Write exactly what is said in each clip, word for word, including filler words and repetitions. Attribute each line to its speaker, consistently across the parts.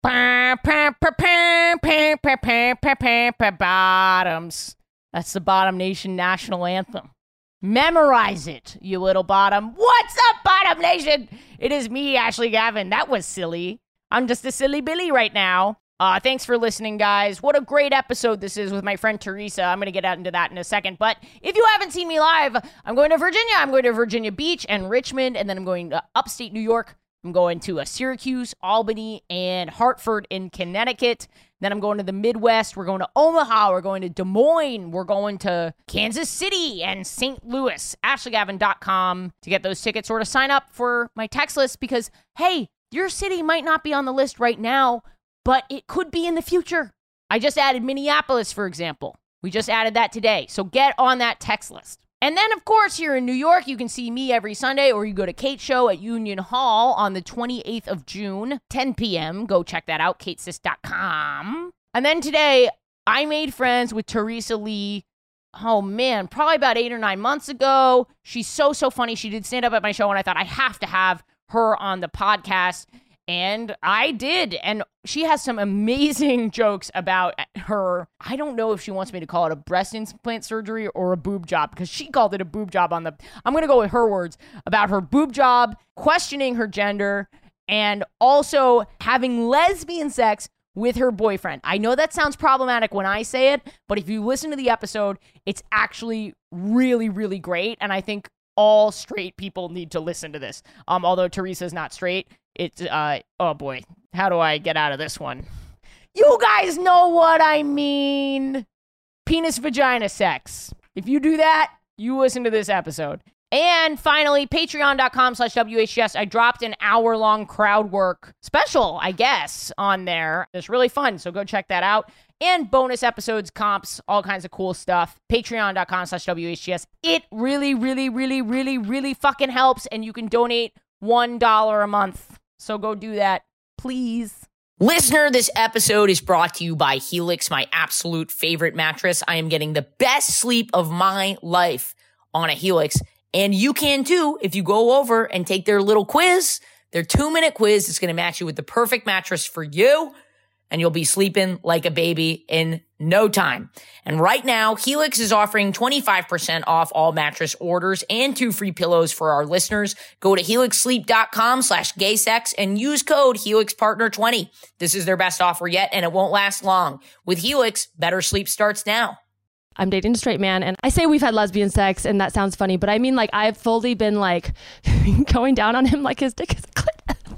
Speaker 1: Bottoms. That's the Bottom Nation national anthem. Memorize it, you little bottom. What's up, Bottom Nation? It is me, Ashley Gavin. That was silly. I'm just a silly Billy right now. Uh, thanks for listening, guys. What a great episode this is with my friend Teresa. I'm going to get out into that in a second. But if you haven't seen me live, I'm going to Virginia. I'm going to Virginia Beach and Richmond, and then I'm going to upstate New York. I'm going to uh, Syracuse, Albany, and Hartford in Connecticut. Then I'm going to the Midwest. We're going to Omaha. We're going to Des Moines. We're going to Kansas City and Saint Louis. Ashley Gavin dot com to get those tickets or to sign up for my text list because, hey, your city might not be on the list right now, but it could be in the future. I just added Minneapolis, for example. We just added that today. So get on that text list. And then, of course, here in New York, you can see me every Sunday, or you go to Kate's show at Union Hall on the twenty-eighth of June, ten p.m. Go check that out, kate sis dot com. And then today, I made friends with Teresa Lee. Oh, man, probably about eight or nine months ago. She's so, so funny. She did stand up at my show, and I thought I have to have her on the podcast. And I did. And she has some amazing jokes about her. I don't know if she wants me to call it a breast implant surgery or a boob job because she called it a boob job on the. I'm going to go with her words about her boob job, questioning her gender, and also having lesbian sex with her boyfriend. I know that sounds problematic when I say it, but if you listen to the episode, it's actually really, really great. And I think all straight people need to listen to this. Um, although Teresa's not straight. It's, uh, oh boy, how do I get out of this one? You guys know what I mean. Penis vagina sex. If you do that, you listen to this episode. And finally, patreon.com slash WHS. I dropped an hour-long crowd work special, I guess, on there. It's really fun, so go check that out. And bonus episodes, comps, all kinds of cool stuff. Patreon.com slash WHS. It really, really, really, really, really fucking helps, and you can donate one dollar a month. So go do that, please. Listener, this episode is brought to you by Helix, my absolute favorite mattress. I am getting the best sleep of my life on a Helix. And you can too if you go over and take their little quiz, their two-minute quiz. It's going to match you with the perfect mattress for you. And you'll be sleeping like a baby in no time. And right now, Helix is offering twenty-five percent off all mattress orders and two free pillows for our listeners. Go to helix sleep dot com slash gay sex and use code Helix Partner twenty. This is their best offer yet, and it won't last long. With Helix, better sleep starts now.
Speaker 2: I'm dating a straight man, and I say we've had lesbian sex, and that sounds funny, but I mean, like, I've fully been, like, going down on him like his dick is a clit.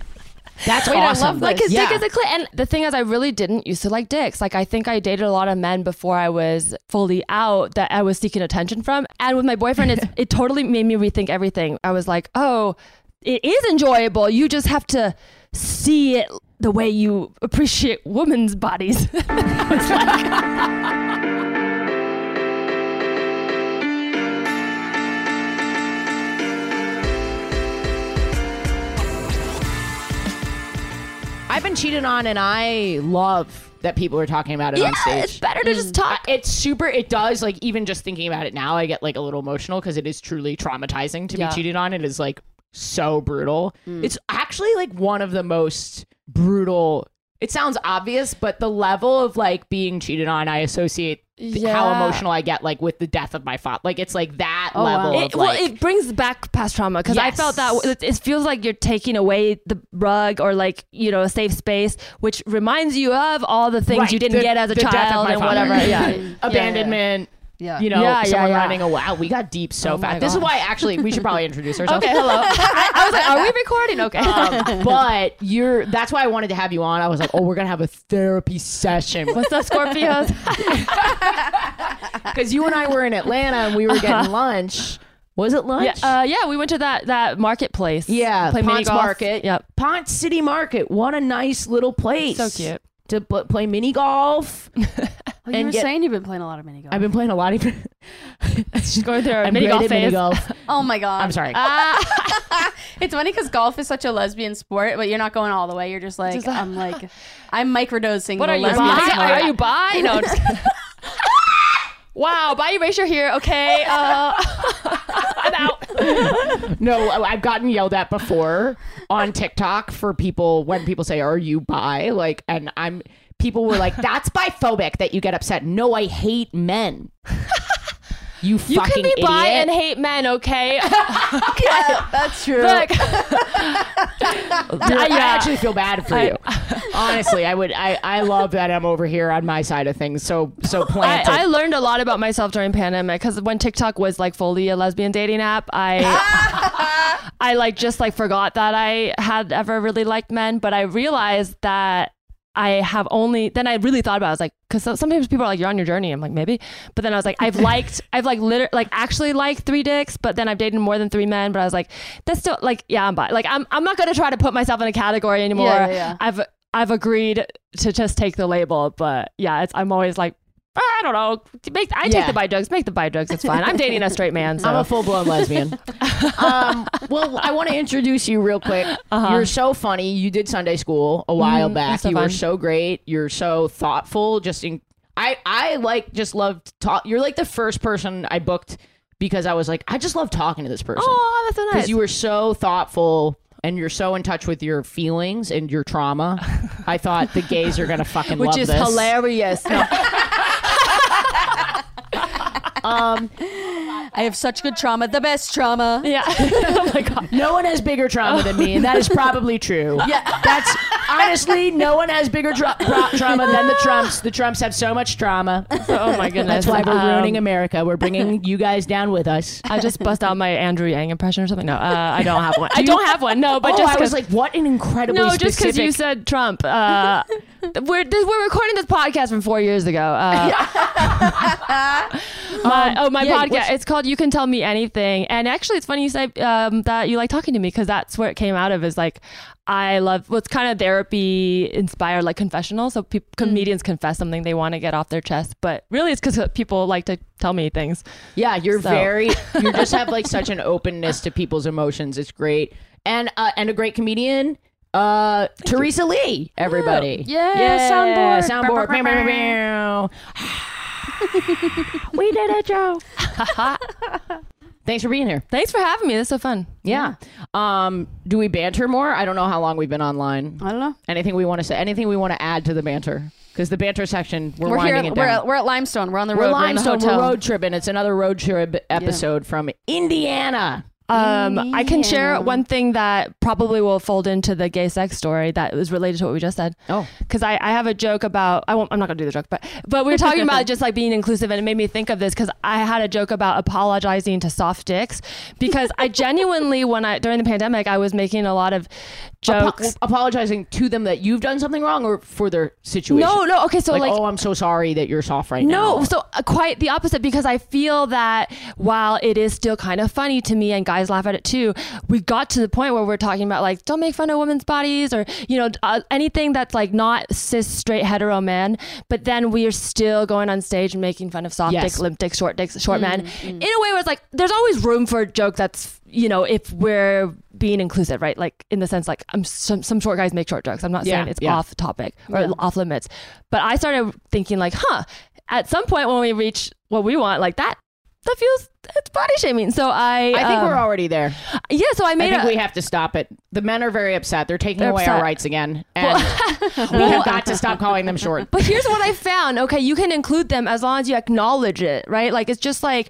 Speaker 1: That's
Speaker 2: Wait,
Speaker 1: awesome.
Speaker 2: I love like his
Speaker 1: yeah.
Speaker 2: dick is a clit. And the thing is, I really didn't used to like dicks. Like, I think I dated a lot of men before I was fully out that I was seeking attention from. And with my boyfriend, it's, it totally made me rethink everything. I was like, oh, it is enjoyable. You just have to see it the way you appreciate women's bodies. I was like...
Speaker 1: I've been cheated on, and I love that people are talking about it
Speaker 2: yeah,
Speaker 1: on stage.
Speaker 2: It's better to mm. just talk.
Speaker 1: It's super, it does, like, even just thinking about it now, I get, like, a little emotional because it is truly traumatizing to yeah. be cheated on. It is, like, so brutal. Mm. It's actually, like, one of the most brutal, it sounds obvious, but the level of, like, being cheated on, I associate th-
Speaker 2: yeah.
Speaker 1: how emotional I get, like, with the death of my father. Like, it's, like, that
Speaker 2: oh,
Speaker 1: level
Speaker 2: wow.
Speaker 1: of,
Speaker 2: it,
Speaker 1: like...
Speaker 2: Well, it brings back past trauma, because
Speaker 1: yes.
Speaker 2: I felt that it, it feels like you're taking away the rug or, like, you know, a safe space, which reminds you of all the things
Speaker 1: right.
Speaker 2: you didn't
Speaker 1: the,
Speaker 2: get as a
Speaker 1: the
Speaker 2: child and
Speaker 1: father.
Speaker 2: whatever. Yeah.
Speaker 1: Abandonment.
Speaker 3: Yeah.
Speaker 1: You know,
Speaker 2: yeah,
Speaker 1: someone
Speaker 2: yeah, yeah.
Speaker 1: running away. Wow, we got deep so
Speaker 2: oh
Speaker 1: fast. This is why, actually, we should probably introduce ourselves.
Speaker 2: Okay, hello. I, I was like, are we recording? Okay.
Speaker 1: Um, but you're, that's why I wanted to have you on. I was like, oh, we're going to have a therapy session.
Speaker 2: What's up, Scorpios?
Speaker 1: Because you and I were in Atlanta and we were getting uh-huh. lunch. Was it lunch?
Speaker 2: Yeah, uh, yeah, we went to that that marketplace.
Speaker 1: Yeah,
Speaker 2: play
Speaker 1: Ponce Market.
Speaker 2: Yep.
Speaker 1: Ponce City Market. What a nice little place.
Speaker 2: So cute.
Speaker 1: To pl- play mini golf.
Speaker 3: Well, you
Speaker 1: and
Speaker 3: were
Speaker 1: get,
Speaker 3: saying you've been playing a lot of mini golf.
Speaker 1: I've been playing a lot of
Speaker 2: She's going through her
Speaker 1: I'm
Speaker 2: mini
Speaker 1: great
Speaker 2: golf
Speaker 1: at
Speaker 2: phase.
Speaker 1: Mini golf.
Speaker 3: Oh my god.
Speaker 1: I'm sorry.
Speaker 3: Uh, it's funny because golf is such a lesbian sport, but you're not going all the way. You're just like, just, I'm like, I'm microdosing.
Speaker 2: What
Speaker 3: the
Speaker 2: are you,
Speaker 3: lesbian
Speaker 2: bi?
Speaker 3: sport.
Speaker 2: Are you bi? No, I'm just kidding. Wow, bi erasure here. Okay. Uh, I'm out.
Speaker 1: No, I've gotten yelled at before on TikTok for people when people say, "Are you bi?" Like, and I'm people were like, "That's biphobic that you get upset." No, I hate men. You fucking
Speaker 2: You can be
Speaker 1: idiot.
Speaker 2: bi and hate men, okay?
Speaker 3: Yeah, that's true.
Speaker 2: Look,
Speaker 1: Dude, I actually feel bad for you. Honestly, I would. I, I love that I'm over here on my side of things. So so planted.
Speaker 2: I, I learned a lot about myself during pandemic because when TikTok was like fully a lesbian dating app, I I like just like forgot that I had ever really liked men, but I realized that I have only, then I really thought about it. I was like, because sometimes people are like, you're on your journey. I'm like, maybe. But then I was like, I've liked, I've like literally, like actually liked three dicks, but then I've dated more than three men. But I was like, that's still like, yeah, I'm bi. Like, I'm, I'm not going to try to put myself in a category anymore.
Speaker 3: Yeah, yeah, yeah.
Speaker 2: I've, I've agreed to just take the label. But yeah, it's, I'm always like, I don't know. Make I take
Speaker 1: Yeah.
Speaker 2: the bi drugs. Make the bi drugs. It's fine. I'm dating a straight man. So.
Speaker 1: I'm a full blown lesbian. um, well, I want to introduce you real quick.
Speaker 2: Uh-huh.
Speaker 1: You're so funny. You did Sunday school a while
Speaker 2: Mhm,
Speaker 1: back.
Speaker 2: that's so
Speaker 1: you were
Speaker 2: fun.
Speaker 1: so great. You're so thoughtful. Just in, I I like just loved talk. You're like the first person I booked because I was like, I just love talking to this person
Speaker 2: Oh, that's so
Speaker 1: because
Speaker 2: nice.
Speaker 1: you were so thoughtful. And you're so in touch with your feelings and your trauma. I thought the gays are gonna fucking
Speaker 2: Which
Speaker 1: love
Speaker 2: is
Speaker 1: this.
Speaker 2: hilarious. No.
Speaker 1: Um,
Speaker 3: I have such good trauma, the best trauma.
Speaker 2: Yeah. Oh my God.
Speaker 1: no one has bigger trauma than me, and that is probably true. Yeah, that's honestly, no one has bigger tra- tra- trauma than the Trumps. The Trumps have so much trauma.
Speaker 2: Oh my goodness.
Speaker 1: That's why we're
Speaker 2: Um,
Speaker 1: ruining America. We're bringing you guys down with us.
Speaker 2: I just bust out my Andrew Yang impression or something. No, uh, I don't have one. I don't have one. No, but
Speaker 1: oh,
Speaker 2: just
Speaker 1: I was
Speaker 2: 'cause-
Speaker 1: like, what an incredibly
Speaker 2: no, just because
Speaker 1: specific.
Speaker 2: you said Trump. Uh, we're this, we're recording this podcast from four years ago. Uh, my, oh, my
Speaker 1: yeah,
Speaker 2: podcast.
Speaker 1: what's-
Speaker 2: It's called "You Can Tell Me Anything," and actually, it's funny you say um, that you like talking to me because that's where it came out of. Is like I love what's kind of therapy inspired, like confessional. So pe- comedians confess something they want to get off their chest, but really, it's because people like to tell me things.
Speaker 1: Yeah, you're
Speaker 2: So.
Speaker 1: very. You just have like such an openness to people's emotions. It's great, and uh, and a great comedian. Uh, Teresa Lee, everybody.
Speaker 3: Yeah, soundboard.
Speaker 1: soundboard. Meow, meow, meow, meow. We did it, Joe. Thanks for being here.
Speaker 2: Thanks for having me. That's so fun.
Speaker 1: Yeah. Um, do we banter more? I don't know how long we've been online.
Speaker 3: I don't know.
Speaker 1: Anything we want to say? Anything we want to add to the banter? Because the banter section, we're,
Speaker 3: We're
Speaker 1: winding
Speaker 3: here.
Speaker 1: it
Speaker 3: We're
Speaker 1: down.
Speaker 3: at, we're at Limestone. We're on the
Speaker 1: We're
Speaker 3: road. We're in the
Speaker 1: Limestone.
Speaker 3: hotel.
Speaker 1: We're road tripping. It's another road trip episode from Indiana.
Speaker 2: Um, I can share
Speaker 3: Yeah.
Speaker 2: one thing that probably will fold into the gay sex story that was related to what we just said.
Speaker 1: Oh.
Speaker 2: Because I, I have a joke about, I won't, I'm not going to do the joke, but, but we were talking about just like being inclusive, and it made me think of this because I had a joke about apologizing to soft dicks because I genuinely, when I, during the pandemic, I was making a lot of jokes.
Speaker 1: Apo- apologizing to them that you've done something wrong or for their situation?
Speaker 2: no, no. Okay. So
Speaker 1: like,
Speaker 2: like,
Speaker 1: oh, I'm so sorry that you're soft right now.
Speaker 2: No, so uh, quite the opposite because I feel that while it is still kind of funny to me and guys laugh at it too, we got to the point where we're talking about like, don't make fun of women's bodies or, you know, uh, anything that's like not cis, straight, hetero men. But then we are still going on stage and making fun of soft
Speaker 1: Yes.
Speaker 2: dick, limp dick, short dicks, short men. In a way where it's like, there's always room for a joke that's, you know, if we're being inclusive, right? Like in the sense like I'm some, some short guys make short jokes. I'm not
Speaker 1: Yeah,
Speaker 2: saying it's
Speaker 1: yeah.
Speaker 2: off topic or
Speaker 3: Yeah.
Speaker 2: off limits. But I started thinking like, huh, at some point when we reach what we want, like that, that feels, it's body shaming. So I,
Speaker 1: I think
Speaker 2: um,
Speaker 1: we're already there.
Speaker 2: yeah. So I
Speaker 1: I
Speaker 2: made
Speaker 1: think
Speaker 2: a,
Speaker 1: we have to stop it. The men are very upset. They're taking
Speaker 2: They're
Speaker 1: away
Speaker 2: upset.
Speaker 1: our rights again. And we have got to stop calling them short.
Speaker 2: but here's what I found. Okay. You can include them as long as you acknowledge it, right? Like, it's just like,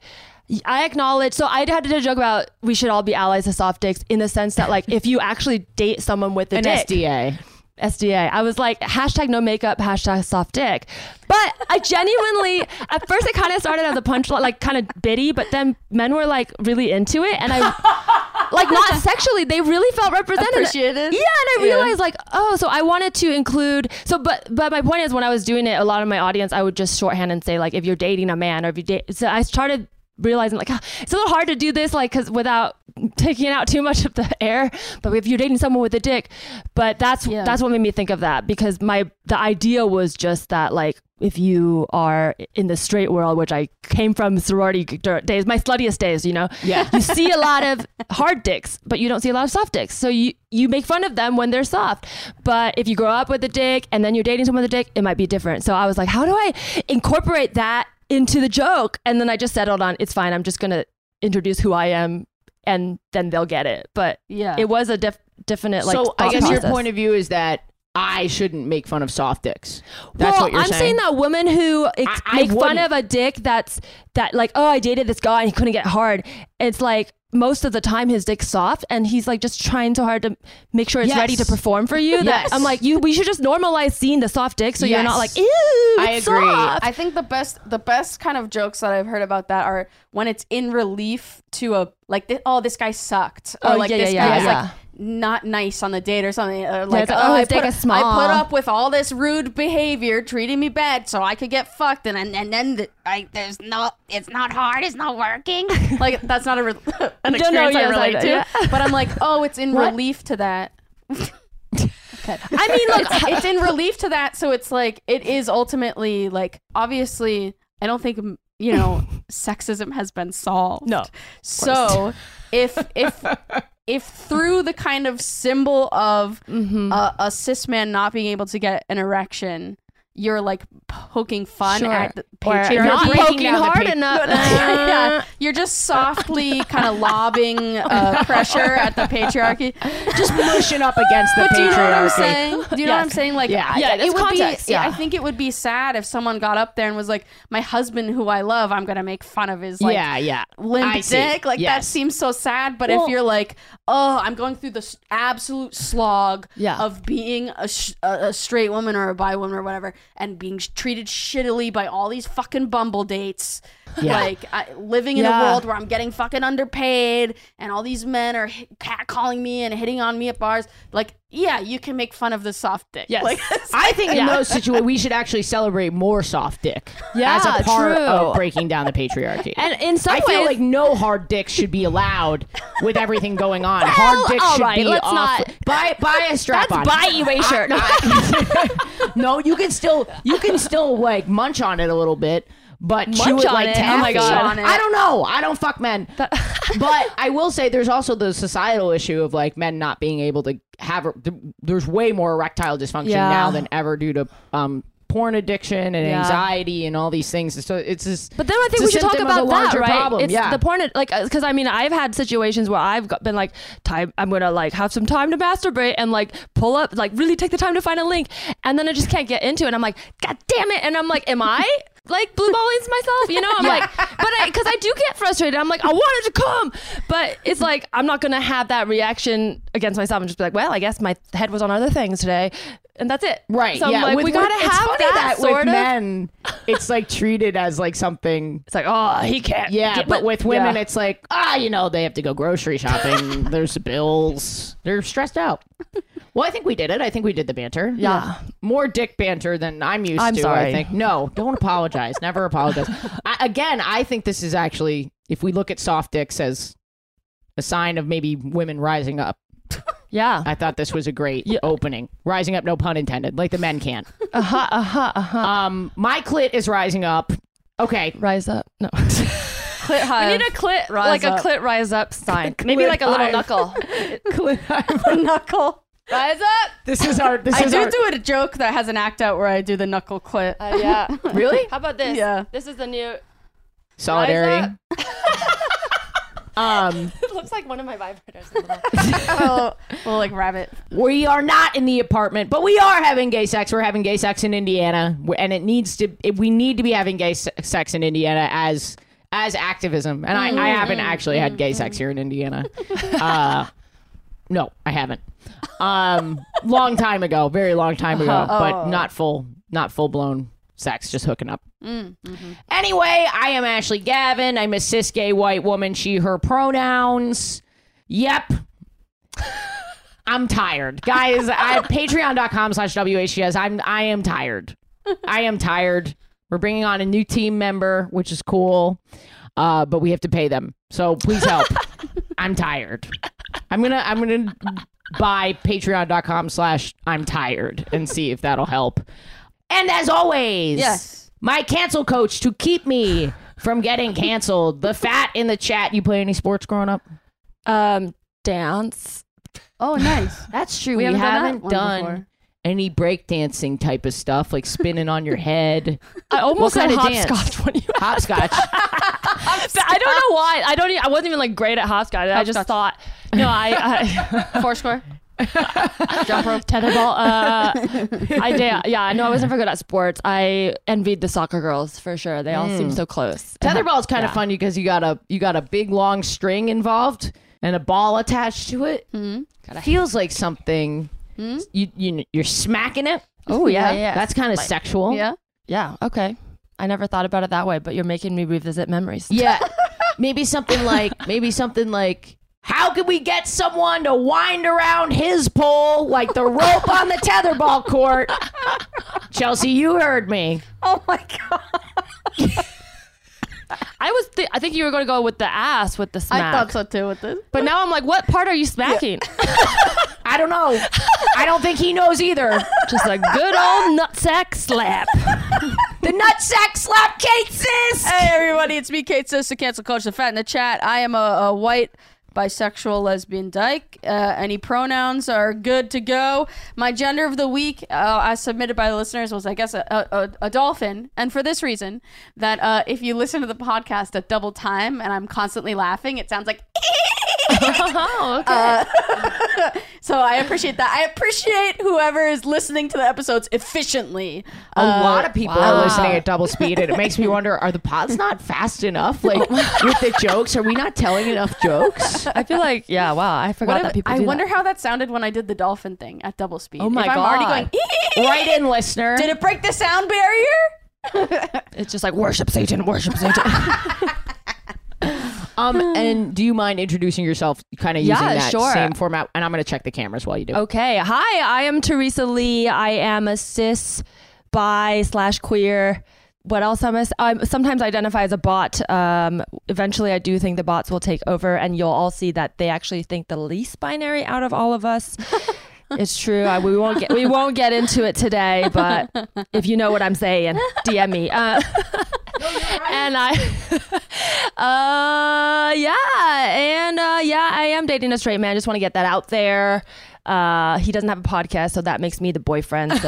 Speaker 2: I acknowledge, so I had to do a joke about we should all be allies of soft dicks in the sense that like, if you actually date someone with a
Speaker 1: An
Speaker 2: dick,
Speaker 1: S D A.
Speaker 2: S D A. I was like, hashtag no makeup, hashtag soft dick. But I genuinely, at first it kind of started as a punchline, like kind of bitty, but then men were like really into it. And I, like not sexually, they really felt represented.
Speaker 3: Appreciated?
Speaker 2: Yeah. And I realized like, oh, so I wanted to include, so, but, but my point is when I was doing it, a lot of my audience, I would just shorthand and say like, if you're dating a man or if you date, so I started realizing like, oh, it's a little hard to do this like, cause without taking out too much of the air, but if you're dating someone with a dick, but that's,
Speaker 3: Yeah.
Speaker 2: that's what made me think of that because my, the idea was just that like, if you are in the straight world, which I came from sorority days, my sluttiest days, you know,
Speaker 1: Yeah.
Speaker 2: you see a lot of hard dicks, but you don't see a lot of soft dicks. So you, you make fun of them when they're soft. But if you grow up with a dick and then you're dating someone with a dick, it might be different. So I was like, how do I incorporate that into the joke? And then I just settled on, it's fine. I'm just going to introduce who I am and then they'll get it. But
Speaker 3: Yeah.
Speaker 2: it was a def- definite like.
Speaker 1: So I
Speaker 2: thought
Speaker 1: guess your
Speaker 2: process.
Speaker 1: point of view is that I shouldn't make fun of soft dicks. That's
Speaker 2: well,
Speaker 1: what you're
Speaker 2: I'm
Speaker 1: saying.
Speaker 2: saying that women who ex-
Speaker 1: I- I
Speaker 2: make fun
Speaker 1: wouldn't.
Speaker 2: of a dick that's that like, oh, I dated this guy and he couldn't get hard. It's like most of the time his dick's soft and he's like just trying so hard to make sure it's
Speaker 1: Yes.
Speaker 2: ready to perform for you. That
Speaker 1: Yes.
Speaker 2: I'm like, you we should just normalize seeing the soft dick so you're
Speaker 1: Yes.
Speaker 2: not like, ew,
Speaker 1: I
Speaker 2: it's
Speaker 1: agree.
Speaker 2: soft.
Speaker 3: I think the best the best kind of jokes that I've heard about that are when it's in relief to a like thi- oh this guy sucked or
Speaker 2: Oh,
Speaker 3: like
Speaker 2: yeah,
Speaker 3: this
Speaker 2: yeah,
Speaker 3: guy
Speaker 2: yeah,
Speaker 3: was
Speaker 2: yeah.
Speaker 3: like not nice on the date or something or like
Speaker 2: it's like,
Speaker 3: oh,
Speaker 2: oh,
Speaker 3: I
Speaker 2: his dick
Speaker 3: put,
Speaker 2: is small.
Speaker 3: I put up with all this rude behavior treating me bad so I could get fucked and and, and then the, I, there's no it's not hard it's not working like that's not a re- an
Speaker 2: No,
Speaker 3: experience
Speaker 2: no,
Speaker 3: I
Speaker 2: yes, I
Speaker 3: relate
Speaker 2: know,
Speaker 3: to
Speaker 2: yeah.
Speaker 3: but I'm like oh it's in
Speaker 1: What?
Speaker 3: relief to that.
Speaker 2: I mean, look,
Speaker 3: it's, it's in relief to that, so it's like it is ultimately like obviously I don't think you know sexism has been solved.
Speaker 2: No,
Speaker 3: So if if if through the kind of symbol of
Speaker 2: mm-hmm.
Speaker 3: a, a cis man not being able to get an erection, you're like poking fun
Speaker 2: Sure.
Speaker 3: at the
Speaker 2: Or
Speaker 3: patriarchy.
Speaker 2: you're not
Speaker 1: breaking
Speaker 2: poking
Speaker 1: down the
Speaker 2: hard
Speaker 1: pa-
Speaker 2: enough.
Speaker 3: yeah, you're just softly kind of lobbing uh, pressure at the patriarchy.
Speaker 1: Just mushing up against the
Speaker 3: But do you know what I'm
Speaker 1: patriarchy.
Speaker 3: saying? Do you know what I'm saying? Like,
Speaker 1: Yeah.
Speaker 3: I-
Speaker 2: Yeah,
Speaker 3: it
Speaker 2: it's
Speaker 3: would
Speaker 2: context,
Speaker 3: be.
Speaker 2: yeah.
Speaker 3: I think it would be sad if someone got up there and was like, "My husband, who I love, I'm gonna make fun of his like
Speaker 1: yeah, yeah.
Speaker 3: limp
Speaker 1: I see.
Speaker 3: dick." Like that
Speaker 1: Yes.
Speaker 3: seems so sad. But
Speaker 1: Well-
Speaker 3: if you're like, "Oh, I'm going through this absolute slog
Speaker 2: Yeah.
Speaker 3: of being a, sh- a, a straight woman or a bi woman or whatever, and being sh- treated shittily by all these fucking Bumble dates."
Speaker 1: Yeah.
Speaker 3: Like I, living in
Speaker 2: Yeah.
Speaker 3: a world where I'm getting fucking underpaid and all these men are hit, catcalling me and hitting on me at bars. Like, yeah, you can make fun of the soft dick.
Speaker 2: Yes.
Speaker 3: Like,
Speaker 1: I think in
Speaker 2: Yeah.
Speaker 1: those situations we should actually celebrate more soft dick
Speaker 2: Yeah,
Speaker 1: as a part
Speaker 2: true.
Speaker 1: of breaking down the patriarchy.
Speaker 2: And in some
Speaker 1: I
Speaker 2: ways,
Speaker 1: feel like no hard dicks should be allowed with everything going on. hard dicks
Speaker 2: all
Speaker 1: should
Speaker 2: right,
Speaker 1: be
Speaker 2: let's
Speaker 1: off.
Speaker 2: not-
Speaker 1: Buy buy a strap
Speaker 2: that's
Speaker 1: on.
Speaker 2: buy erasure. No.
Speaker 1: No, you can still you can still like munch on it a little bit, but chew
Speaker 2: Munch
Speaker 1: it
Speaker 2: on
Speaker 1: like
Speaker 2: it?
Speaker 1: taffy.
Speaker 2: Oh my God.
Speaker 3: On it.
Speaker 1: I don't know. I don't fuck men. But I will say there's also the societal issue of like men not being able to have. There's way more erectile dysfunction
Speaker 2: Yeah.
Speaker 1: now than ever due to um porn addiction and
Speaker 2: Yeah.
Speaker 1: anxiety and all these things. So it's just.
Speaker 2: But then I think
Speaker 1: it's
Speaker 2: we
Speaker 1: a
Speaker 2: should talk
Speaker 1: symptom of
Speaker 2: about
Speaker 1: a
Speaker 2: that,
Speaker 1: larger
Speaker 2: right?
Speaker 1: problem.
Speaker 2: It's
Speaker 1: Yeah.
Speaker 2: the porn, like, because I mean, I've had situations where I've got, been like, time, I'm gonna like have some time to masturbate and like pull up, like really take the time to find a link, and then I just can't get into it. And I'm like, God damn it! And I'm like, am I like blue balling myself? You know, I'm like, but I, because I do get frustrated. I'm like, I wanted to come, but it's like I'm not gonna have that reaction against myself and just be like, well, I guess my head was on other things today. And that's it.
Speaker 1: Right.
Speaker 2: So I'm
Speaker 1: yeah.
Speaker 2: like,
Speaker 1: with,
Speaker 2: we gotta
Speaker 1: with, it's
Speaker 2: have
Speaker 1: funny
Speaker 2: that, sort
Speaker 1: with
Speaker 2: of.
Speaker 1: men. It's like treated as like something.
Speaker 2: It's like, oh, he can't.
Speaker 1: Yeah,
Speaker 2: get-
Speaker 1: but with women,
Speaker 2: yeah.
Speaker 1: it's like, ah, you know, they have to go grocery shopping. There's bills. They're stressed out. Well, I think we did it. I think we did the banter.
Speaker 2: Yeah.
Speaker 1: More dick banter than I'm used
Speaker 2: I'm
Speaker 1: to,
Speaker 2: sorry.
Speaker 1: I think. No, don't apologize. Never apologize. I, again, I think this is actually, if we look at soft dicks as a sign of maybe women rising up,
Speaker 2: Yeah.
Speaker 1: I thought this was a great
Speaker 2: Yeah.
Speaker 1: opening. Rising up, no pun intended, like the men can't.
Speaker 2: Uh huh. Uh huh. Uh huh.
Speaker 1: Um, my clit is rising up. Okay.
Speaker 2: Rise up. No.
Speaker 3: clit
Speaker 2: We
Speaker 3: hive.
Speaker 2: need a clit,
Speaker 3: Rise
Speaker 2: like
Speaker 3: up.
Speaker 2: a clit rise up sign. Maybe
Speaker 1: Clit
Speaker 2: like a little
Speaker 1: hive.
Speaker 2: knuckle.
Speaker 1: Clit
Speaker 3: knuckle. Rise up.
Speaker 1: This is our. This
Speaker 3: I
Speaker 1: is
Speaker 3: do
Speaker 1: our.
Speaker 3: do a joke that has an act out where I do the knuckle clit.
Speaker 2: Uh, yeah.
Speaker 1: Really?
Speaker 2: How about this?
Speaker 3: Yeah.
Speaker 2: This is the new.
Speaker 1: Solidarity. Um,
Speaker 2: It looks like one of my vibrators.
Speaker 3: oh, well, like rabbit.
Speaker 1: we are not in the apartment, but we are having gay sex. We're having gay sex in Indiana, and it needs to. It, we need to be having gay se- sex in Indiana as as activism. And I, I haven't actually had gay sex here in Indiana. Uh, no, I haven't. Um, long time ago, very long time ago, but not full, not full blown sex, just hooking up.
Speaker 3: Mm, mm-hmm.
Speaker 1: Anyway, I am Ashley Gavin. I'm a cis gay white woman, she, her pronouns. Yep. I'm tired. Guys, I patreon.com slash WHGS. I'm I am tired. I am tired. We're bringing on a new team member, which is cool. Uh, but we have to pay them. So please help. I'm tired. I'm gonna I'm gonna buy patreon.com slash I'm tired and see if that'll help. And as always,
Speaker 3: Yes.
Speaker 1: my cancel coach to keep me from getting canceled. The fat in the chat. You play any sports growing up?
Speaker 2: Um, dance.
Speaker 3: Oh, nice.
Speaker 1: That's true.
Speaker 3: We
Speaker 1: We,
Speaker 3: haven't done that
Speaker 1: haven't
Speaker 3: one
Speaker 1: done
Speaker 3: before.
Speaker 1: any breakdancing type of stuff, like spinning on your head.
Speaker 2: I almost
Speaker 1: What
Speaker 2: said
Speaker 1: kind of dance?
Speaker 2: hopscotch when you.
Speaker 1: Hopscotch.
Speaker 2: I don't know why. I don't. Even, I wasn't even like great at hopscotch. I just
Speaker 3: Hopscotch.
Speaker 2: thought. No, I. I
Speaker 3: Foursquare. Jump rope.
Speaker 2: Tetherball. Uh, I did. Yeah, no, I wasn't very good at sports. I envied the soccer girls for sure. They all seemed so close.
Speaker 1: Tetherball's kind of
Speaker 2: Yeah.
Speaker 1: fun because you got a you got a big long string involved and a ball attached to it.
Speaker 3: Mm-hmm.
Speaker 1: Feels like something.
Speaker 3: Hmm?
Speaker 1: You you you're smacking it.
Speaker 2: Oh yeah,
Speaker 3: Yeah.
Speaker 2: yeah.
Speaker 1: That's kind of sexual.
Speaker 3: Yeah.
Speaker 2: yeah. Okay. I never thought about it that way, but you're making me revisit memories.
Speaker 1: Yeah. Maybe something like maybe something like. How can we get someone to wind around his pole like the rope on the tetherball court? Chelsea, you heard me.
Speaker 3: Oh my god.
Speaker 2: I was. Th- I think you were going to go with the ass with the smack.
Speaker 3: I thought so too with this.
Speaker 2: But now I'm like, what part are you smacking?
Speaker 1: I don't know. I don't think he knows either.
Speaker 2: Just a good old nutsack slap.
Speaker 1: The nutsack slap, Kate Sis.
Speaker 3: Hey everybody, it's me, Kate Sis, the cancel coach, the fat in the chat. I am a, a white bisexual lesbian dyke. Uh, any pronouns are good to go. My gender of the week, uh, as submitted by the listeners, was I guess a, a, a dolphin, and for this reason, that uh, if you listen to the podcast at double time and I'm constantly laughing, it sounds like.
Speaker 2: Oh, okay.
Speaker 3: Uh, so I appreciate that. I appreciate whoever is listening to the episodes efficiently.
Speaker 1: A
Speaker 3: Uh,
Speaker 1: lot of people
Speaker 2: wow.
Speaker 1: are listening at double speed, and it makes me wonder: are the pods not fast enough? Like with the jokes, are we not telling enough jokes?
Speaker 2: I feel like, yeah, wow. I forgot
Speaker 3: What
Speaker 2: that
Speaker 3: if-
Speaker 2: people
Speaker 3: I
Speaker 2: do
Speaker 3: wonder
Speaker 2: that.
Speaker 3: how that sounded when I did the dolphin thing at double speed.
Speaker 2: Oh my
Speaker 3: if I'm already
Speaker 2: God.
Speaker 3: going,
Speaker 1: Right in, listener.
Speaker 3: did it break the sound barrier?
Speaker 2: It's just like, worship Satan, worship Satan.
Speaker 1: Um, and do you mind introducing yourself, kind of using
Speaker 2: Yeah,
Speaker 1: that
Speaker 2: sure.
Speaker 1: same format? And I'm going to check the cameras while you do.
Speaker 2: Okay. Hi, I am Teresa Lee. I am a cis, bi slash queer. What else am I? I sometimes identify as a bot. Um, eventually, I do think the bots will take over, and you'll all see that they actually think the least binary out of all of us. It's true. I, we won't get we won't get into it today, but if you know what I'm saying, D M me. Uh, and I, uh, yeah, and uh, yeah, I am dating a straight man. I just want to get that out there. Uh, he doesn't have a podcast, so that makes me the boyfriend. So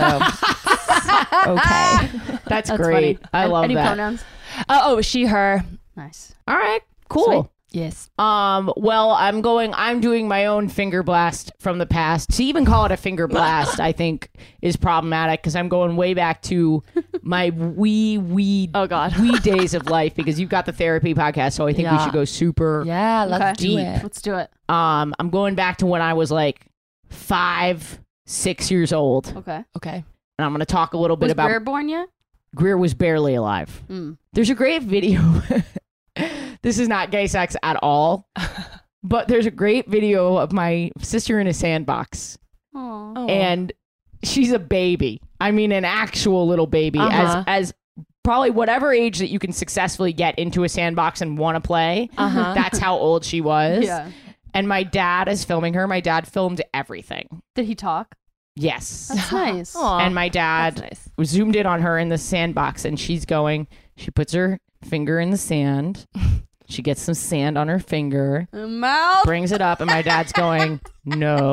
Speaker 2: okay,
Speaker 1: That's,
Speaker 3: That's
Speaker 1: great.
Speaker 3: funny.
Speaker 1: I
Speaker 3: Any-
Speaker 1: love
Speaker 3: Any
Speaker 1: that.
Speaker 3: pronouns?
Speaker 2: uh, oh, she, her.
Speaker 3: Nice.
Speaker 1: All right, cool.
Speaker 2: Yes.
Speaker 1: Um, well, I'm going, I'm doing my own finger blast from the past. To even call it a finger blast, I think is problematic because I'm going way back to my wee, wee,
Speaker 2: Oh God.
Speaker 1: wee days of life because you've got the therapy podcast. So I think we
Speaker 2: Yeah.
Speaker 1: should go super.
Speaker 2: Yeah, let's
Speaker 3: Okay.
Speaker 2: do
Speaker 1: Deep.
Speaker 2: it.
Speaker 3: Let's do it.
Speaker 1: Um, I'm going back to when I was like five, six years old.
Speaker 3: Okay.
Speaker 2: Okay.
Speaker 1: And I'm going to talk a little bit
Speaker 3: Was
Speaker 1: about
Speaker 3: Greer born yet?
Speaker 1: Greer was barely alive.
Speaker 3: Mm.
Speaker 1: There's a great video. This is not gay sex at all, but there's a great video of my sister in a sandbox,
Speaker 3: Aw.
Speaker 2: Oh.
Speaker 1: and she's a baby. I mean, an actual little baby,
Speaker 2: Uh-huh.
Speaker 1: as as probably whatever age that you can successfully get into a sandbox and want to play.
Speaker 2: Uh-huh.
Speaker 1: That's how old she was.
Speaker 3: Yeah.
Speaker 1: And my dad is filming her. My dad filmed everything.
Speaker 3: Did he talk?
Speaker 1: Yes.
Speaker 3: That's nice.
Speaker 2: Aw,
Speaker 1: And my dad
Speaker 2: that's nice.
Speaker 1: zoomed in on her in the sandbox, and she's going, she puts her finger in the sand. She gets some sand on her finger,
Speaker 3: Mouth.
Speaker 1: brings it up, and my dad's going, no,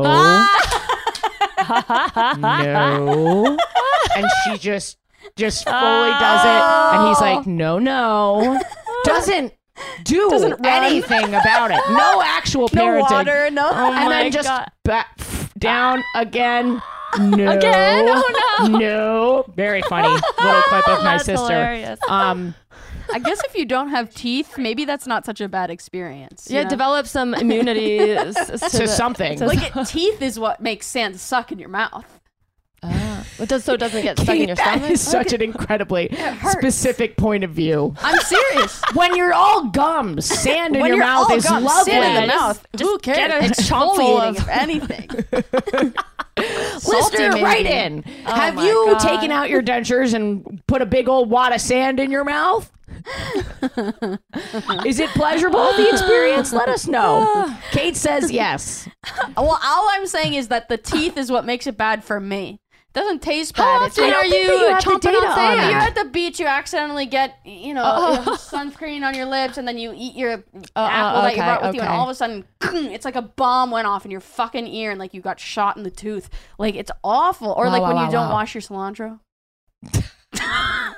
Speaker 1: no. And she just, just fully does it. And he's like, no, no. Doesn't do
Speaker 3: Doesn't run.
Speaker 1: anything about it. No actual
Speaker 3: No
Speaker 1: parenting.
Speaker 3: water. No.
Speaker 1: And
Speaker 2: my
Speaker 1: then just
Speaker 2: God.
Speaker 1: back, down again. No.
Speaker 2: Again? Oh, no.
Speaker 1: No. Very funny little clip of my
Speaker 2: That's
Speaker 1: sister.
Speaker 2: hilarious.
Speaker 1: Um,
Speaker 3: I guess if you don't have teeth, maybe that's not such a bad experience. you
Speaker 2: Yeah,
Speaker 3: know?
Speaker 2: develop some immunity s- s- to,
Speaker 1: to
Speaker 2: the-
Speaker 1: something.
Speaker 2: to-
Speaker 3: Like it, teeth is what makes sand suck in your mouth.
Speaker 2: Ah. It does, so it doesn't get stuck in your
Speaker 1: that
Speaker 2: stomach?
Speaker 1: is such an incredibly
Speaker 3: hurts.
Speaker 1: specific point of view.
Speaker 3: I'm serious.
Speaker 1: When you're all gums, sand in
Speaker 3: when
Speaker 1: your
Speaker 3: you're
Speaker 1: mouth
Speaker 3: all
Speaker 1: is
Speaker 3: gum,
Speaker 1: lovely.
Speaker 3: sand in the
Speaker 2: Just-
Speaker 3: mouth. Who cares?
Speaker 2: get a
Speaker 3: It's
Speaker 2: chompful
Speaker 3: exfoliating,
Speaker 2: of-
Speaker 3: if anything. Salty,
Speaker 1: Listener,
Speaker 3: maybe.
Speaker 1: right in.
Speaker 2: Oh
Speaker 1: Have
Speaker 2: my
Speaker 1: you
Speaker 2: God.
Speaker 1: taken out your dentures and put a big old wad of sand in your mouth? Is it pleasurable, the experience? Let us know. Kate says yes.
Speaker 3: Well, all I'm saying is that the teeth is what makes it bad for me. It doesn't taste
Speaker 2: How
Speaker 3: bad. It's
Speaker 2: often
Speaker 1: I don't
Speaker 2: are
Speaker 1: think that
Speaker 2: you
Speaker 1: you have the
Speaker 2: chomping
Speaker 1: data
Speaker 2: on
Speaker 1: on
Speaker 2: sand?
Speaker 1: that.
Speaker 3: You're at the beach, you accidentally get, you know,
Speaker 2: Oh.
Speaker 3: sunscreen on your lips, and then you eat your
Speaker 2: uh,
Speaker 3: apple that you
Speaker 2: okay,
Speaker 3: brought with you, and
Speaker 2: okay.
Speaker 3: all of a sudden, it's like a bomb went off in your fucking ear, and like you got shot in the tooth. Like it's awful. Or
Speaker 2: Wow,
Speaker 3: like
Speaker 2: wow,
Speaker 3: when
Speaker 2: wow,
Speaker 3: you don't
Speaker 2: wow.
Speaker 3: wash your cilantro.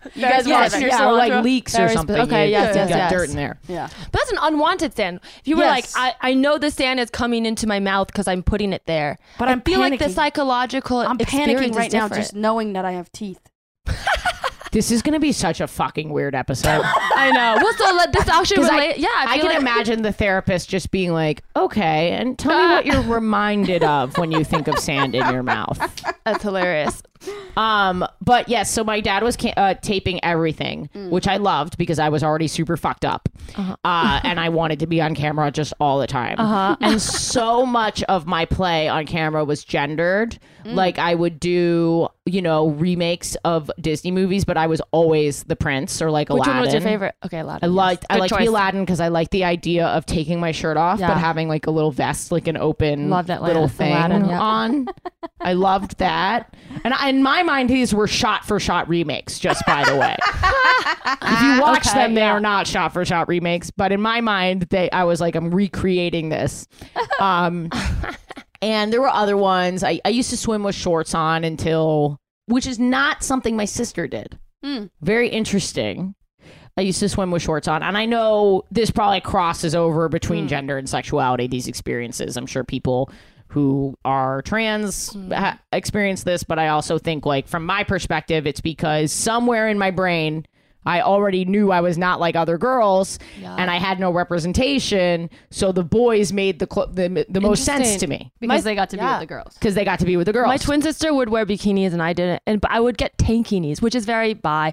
Speaker 3: You guys
Speaker 1: yes,
Speaker 3: watching your
Speaker 1: yeah, or like
Speaker 3: cilantro?
Speaker 1: leaks
Speaker 2: Very
Speaker 1: or
Speaker 2: spe-
Speaker 1: something.
Speaker 2: okay,
Speaker 1: you,
Speaker 2: yes,
Speaker 1: you
Speaker 2: yes,
Speaker 1: got
Speaker 2: yes.
Speaker 1: dirt in there.
Speaker 3: Yeah.
Speaker 2: But that's an unwanted sand. If you were
Speaker 3: Yes.
Speaker 2: like, I, I know the sand is coming into my mouth because I'm putting it there.
Speaker 3: But
Speaker 2: I
Speaker 3: I'm
Speaker 2: feel like the
Speaker 3: panicking.
Speaker 2: psychological
Speaker 3: I'm
Speaker 2: experience
Speaker 3: panicking right
Speaker 2: is
Speaker 3: now
Speaker 2: different.
Speaker 3: just knowing that I have teeth.
Speaker 1: This is going to be such a fucking weird episode.
Speaker 2: I know. Well, so let this actually
Speaker 1: 'Cause I-
Speaker 2: relate. Yeah, I,
Speaker 1: I
Speaker 2: feel
Speaker 1: can
Speaker 2: like,
Speaker 1: imagine the therapist just being like, okay, and tell me what you're reminded of when you think of sand in your mouth.
Speaker 2: That's hilarious.
Speaker 1: Um, but yes, so my dad was ca- uh, taping everything, which I loved because I was already super fucked up.
Speaker 2: Uh-huh.
Speaker 1: Uh, and I wanted to be on camera just all the time.
Speaker 2: Uh-huh.
Speaker 1: And so much of my play on camera was gendered. Like I would do, you know, remakes of Disney movies, but I was always the prince or like
Speaker 2: Which
Speaker 1: Aladdin.
Speaker 2: one was your favorite? Okay, Aladdin.
Speaker 1: I liked I
Speaker 2: Good
Speaker 1: liked the
Speaker 2: choice.
Speaker 1: Aladdin because I liked the idea of taking my shirt off
Speaker 2: Yeah.
Speaker 1: but having like a little vest, like an open
Speaker 2: Loved Atlanta-
Speaker 1: little thing
Speaker 2: Aladdin, yeah.
Speaker 1: on. I loved that. And I, in my mind, these were shot for shot remakes, just by the way. If you watch
Speaker 2: Okay,
Speaker 1: them, they
Speaker 2: yeah.
Speaker 1: are not shot for shot remakes. But in my mind, they I was like, I'm recreating this. Um and there were other ones. I, I used to swim with shorts on until which is not something my sister did.
Speaker 3: Mm.
Speaker 1: Very interesting. I used to swim with shorts on. And I know this probably crosses over between
Speaker 2: Mm.
Speaker 1: gender and sexuality, these experiences. I'm sure people who are trans ha- experience this, but I also think, like, from my perspective, it's because somewhere in my brain, I already knew I was not like other girls,
Speaker 2: Yeah.
Speaker 1: and I had no representation. So the boys made the cl- the, the most sense
Speaker 2: Interesting.
Speaker 1: to me
Speaker 3: Because
Speaker 2: My-
Speaker 3: they got to be
Speaker 2: yeah.
Speaker 3: with the girls.
Speaker 1: because they got to be with the girls.
Speaker 2: My twin sister would wear bikinis and I didn't, and I would get tankinis, which is very bi.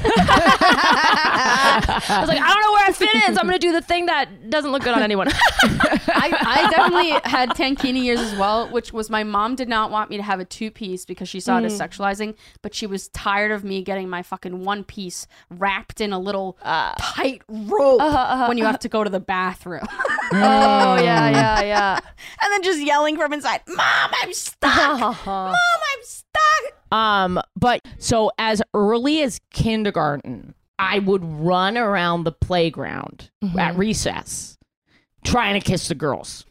Speaker 2: I was like, I don't know where I fit in, so I'm gonna do the thing that doesn't look good on anyone.
Speaker 3: I, I definitely had tankini years as well, which was my mom did not want me to have a two piece because she saw it as sexualizing, but she was tired of me getting my fucking one piece wrapped in a little tight rope when you have to go to the bathroom.
Speaker 2: Oh yeah, yeah, yeah.
Speaker 3: And then just yelling from inside, Mom, I'm stuck. Mom, I'm stuck.
Speaker 1: Um, but so as early as kindergarten, I would run around the playground at recess trying to kiss the girls.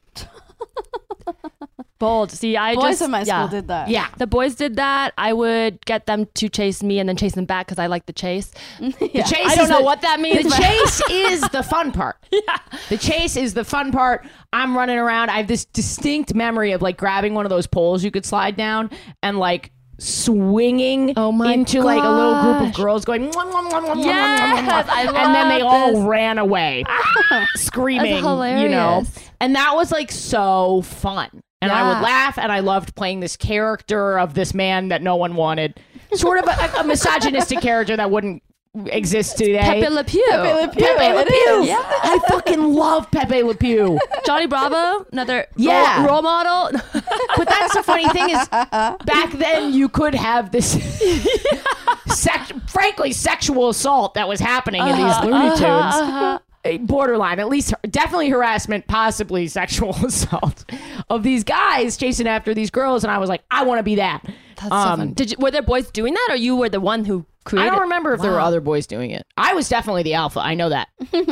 Speaker 2: Bold. See, I
Speaker 3: Boys
Speaker 2: just
Speaker 3: in my school
Speaker 2: yeah.
Speaker 3: did that.
Speaker 1: Yeah.
Speaker 2: The boys did that. I would get them to chase me and then chase them back because I like the chase.
Speaker 1: The chase
Speaker 2: I don't
Speaker 1: is
Speaker 2: know
Speaker 1: the-
Speaker 2: what that means.
Speaker 1: The
Speaker 2: but-
Speaker 1: chase is the fun part. Yeah. The chase is the fun part. I'm running around. I have this distinct memory of like grabbing one of those poles you could slide down and like swinging
Speaker 2: Oh my
Speaker 1: into like a little group of
Speaker 2: gosh.
Speaker 1: girls going "Mwah, mwah, mwah, mwah, mwah,
Speaker 2: Yes,
Speaker 1: mwah, mwah, mwah,"
Speaker 2: I
Speaker 1: and then they
Speaker 2: love
Speaker 1: all
Speaker 2: this.
Speaker 1: ran away screaming, you know.
Speaker 2: hilarious.
Speaker 1: And that was like so fun. And I
Speaker 2: Yeah.
Speaker 1: would laugh, and I loved playing this character of this man that no one wanted. Sort of a, a misogynistic character that wouldn't exist today.
Speaker 2: Pepe Le Pew.
Speaker 3: Pepe Le Pew.
Speaker 1: Pepe Le
Speaker 3: It
Speaker 1: Pew.
Speaker 3: is.
Speaker 2: Yeah.
Speaker 1: I fucking love Pepe Le Pew.
Speaker 2: Johnny Bravo, another
Speaker 1: Yeah.
Speaker 2: role, role model.
Speaker 1: But that's the funny thing is, back then you could have this, sex, frankly, sexual assault that was happening in these Looney Tunes.
Speaker 2: Uh-huh.
Speaker 1: A borderline, at least definitely harassment, possibly sexual assault of these guys chasing after these girls. And I was like, I want to be that.
Speaker 2: That's so
Speaker 1: Um,
Speaker 2: fun. Did you, were there boys doing that, or you were the one who
Speaker 1: I
Speaker 2: created?
Speaker 1: don't remember if there were
Speaker 2: Wow.
Speaker 1: other boys doing it. I was definitely the alpha. I know that.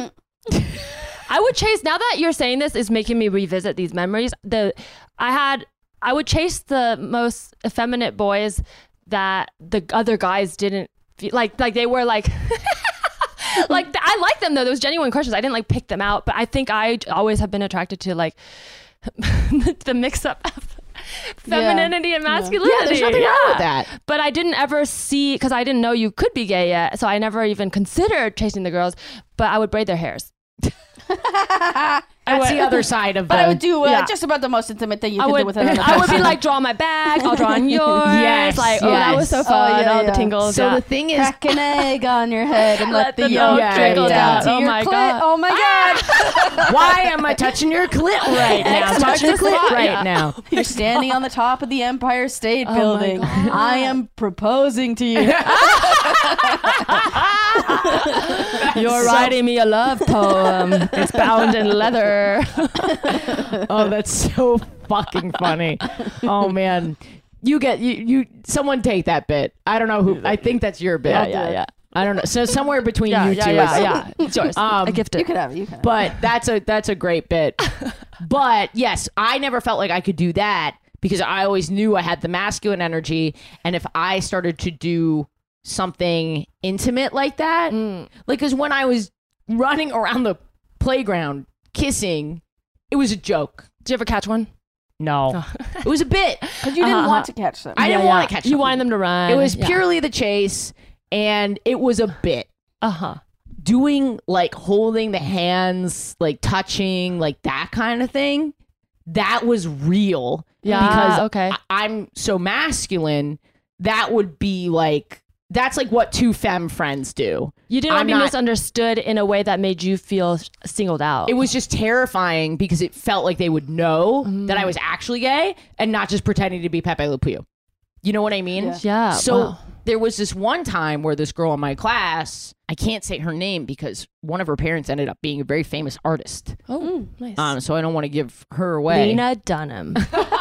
Speaker 2: I would chase. Now that you're saying this, is making me revisit these memories. The I had. I would chase the most effeminate boys that the other guys didn't feel like. Like they were like. Like I like them though. Those genuine questions. I didn't like pick them out, but I think I always have been attracted to like the mix up of femininity and masculinity.
Speaker 1: Yeah, there's nothing wrong with that.
Speaker 2: But I didn't ever see, because I didn't know you could be gay yet, so I never even considered chasing the girls. But I would braid their hairs.
Speaker 1: That's the other side of
Speaker 3: But
Speaker 1: the.
Speaker 3: I would do uh,
Speaker 2: Yeah.
Speaker 3: just about the most intimate thing you
Speaker 2: I
Speaker 3: could
Speaker 2: would,
Speaker 3: do with another
Speaker 2: I would
Speaker 3: person.
Speaker 2: be like, draw my back, I'll draw on yours.
Speaker 1: Yes,
Speaker 2: Like, oh, that was so
Speaker 1: yes.
Speaker 2: fun.
Speaker 3: Oh, yeah,
Speaker 2: all
Speaker 3: yeah.
Speaker 2: the tingles.
Speaker 1: So
Speaker 2: yeah.
Speaker 1: the thing is,
Speaker 3: Crack an egg on your head and let,
Speaker 2: Let
Speaker 3: the
Speaker 2: the
Speaker 3: yolk
Speaker 1: yolk
Speaker 3: trickle
Speaker 1: trickle
Speaker 3: down
Speaker 1: down.
Speaker 3: to
Speaker 2: Oh
Speaker 3: your
Speaker 2: my
Speaker 3: clit.
Speaker 2: God.
Speaker 3: Oh my god!
Speaker 1: why am I touching your clit right now?
Speaker 2: X marks
Speaker 1: touching the
Speaker 2: the
Speaker 1: clit
Speaker 2: spot,
Speaker 1: right
Speaker 2: yeah.
Speaker 1: now.
Speaker 3: You're standing on the top of the Empire State
Speaker 2: Oh my
Speaker 3: Building.
Speaker 2: God.
Speaker 3: I am proposing to you.
Speaker 2: You're writing me a love poem. It's bound in leather.
Speaker 1: Oh, that's so fucking funny. Oh man, you get you you. Someone take that bit. I don't know who. I think that's your bit.
Speaker 2: Yeah, yeah, yeah.
Speaker 1: I don't know. So somewhere between
Speaker 2: Yeah,
Speaker 1: you
Speaker 2: yeah,
Speaker 1: two
Speaker 2: yeah,
Speaker 1: is.
Speaker 2: yeah. It's yours.
Speaker 1: Um,
Speaker 2: I gift
Speaker 3: You
Speaker 2: it.
Speaker 3: could have it. You could have it.
Speaker 1: But that's a that's a great bit. But yes, I never felt like I could do that because I always knew I had the masculine energy, and if I started to do something intimate like that.
Speaker 2: Mm.
Speaker 1: Like, because when I was running around the playground kissing, it was a joke.
Speaker 2: Did you ever catch one?
Speaker 1: No, it was a bit.
Speaker 3: Because you didn't
Speaker 2: Uh-huh.
Speaker 3: want to catch them.
Speaker 1: I didn't want to catch
Speaker 2: You
Speaker 1: them.
Speaker 2: wanted them to run.
Speaker 1: It was
Speaker 2: Yeah.
Speaker 1: purely the chase, and it was a bit.
Speaker 2: Uh-huh.
Speaker 1: Doing like holding the hands, like touching, like that kind of thing, that was real.
Speaker 2: Yeah,
Speaker 1: Because
Speaker 2: okay.
Speaker 1: I- I'm so masculine, that would be like, that's like what two femme friends do.
Speaker 2: You didn't want
Speaker 1: I'm
Speaker 2: to be
Speaker 1: not-
Speaker 2: misunderstood in a way that made you feel singled out.
Speaker 1: It was just terrifying because it felt like they would know
Speaker 2: Mm.
Speaker 1: that I was actually gay and not just pretending to be Pepe Le Pew. You know what I mean?
Speaker 3: Yeah.
Speaker 2: yeah.
Speaker 1: So
Speaker 2: wow.
Speaker 1: there was this one time where this girl in my class, I can't say her name because one of her parents ended up being a very famous artist.
Speaker 2: Oh, nice.
Speaker 1: Um, so I don't want to give her away.
Speaker 2: Lena Dunham.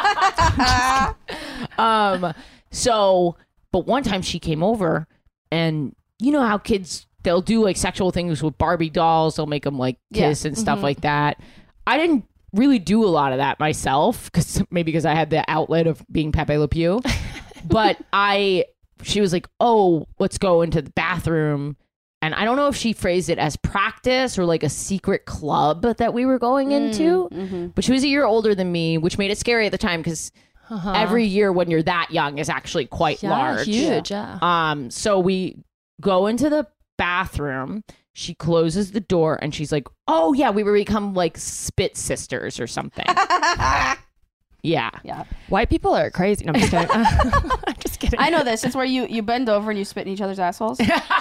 Speaker 1: Um, so, but one time she came over, and you know how kids, they'll do like sexual things with Barbie dolls. They'll make them like
Speaker 3: Yeah.
Speaker 1: kiss and stuff
Speaker 2: Mhm.
Speaker 1: like that. I didn't really do a lot of that myself, because maybe because I had the outlet of being Pepe Le Pew. But I, she was like, "Oh, let's go into the bathroom." And I don't know if she phrased it as practice or like a secret club that we were going into.
Speaker 3: Mm-hmm.
Speaker 1: But she was a year older than me, which made it scary at the time because
Speaker 2: Uh-huh.
Speaker 1: every year when you're that young is actually quite
Speaker 2: yeah,
Speaker 1: large.
Speaker 2: huge. Yeah.
Speaker 1: Um, so we go into the bathroom. She closes the door and she's like, "Oh yeah, we were become like spit sisters or something." Yeah.
Speaker 3: Yeah.
Speaker 2: White people are crazy. No, I'm just kidding. I'm just kidding.
Speaker 3: I know this. It's where you, you bend over and you spit in each other's assholes.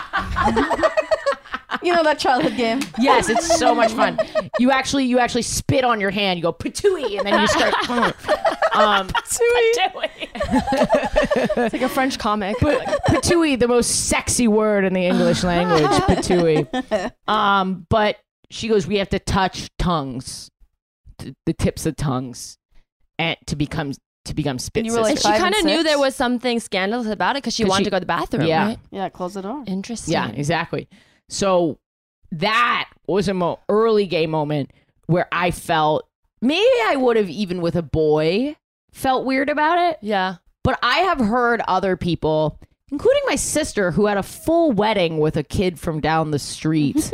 Speaker 3: You know that childhood game?
Speaker 1: Yes, it's so much fun. You actually you actually spit on your hand. You go patooey, and then you start. um, patooey.
Speaker 2: It's like a French comic.
Speaker 1: Patooey, the most sexy word in the English language. Patooey. Um, but she goes, we have to touch tongues, t- the tips of tongues, and to become to become spit
Speaker 3: You were like
Speaker 2: And
Speaker 1: sisters.
Speaker 2: she
Speaker 3: five and
Speaker 2: kind of knew
Speaker 3: six?
Speaker 2: there was something scandalous about it because she
Speaker 1: 'Cause
Speaker 2: wanted
Speaker 1: she-
Speaker 2: to go to the bathroom.
Speaker 1: Yeah.
Speaker 2: Right?
Speaker 3: Yeah, close the door.
Speaker 2: Interesting.
Speaker 1: Yeah, exactly. So that was a mo- early gay moment where I felt maybe I would have even with a boy felt weird about it.
Speaker 2: Yeah.
Speaker 1: But I have heard other people, including my sister, who had a full wedding with a kid from down the street.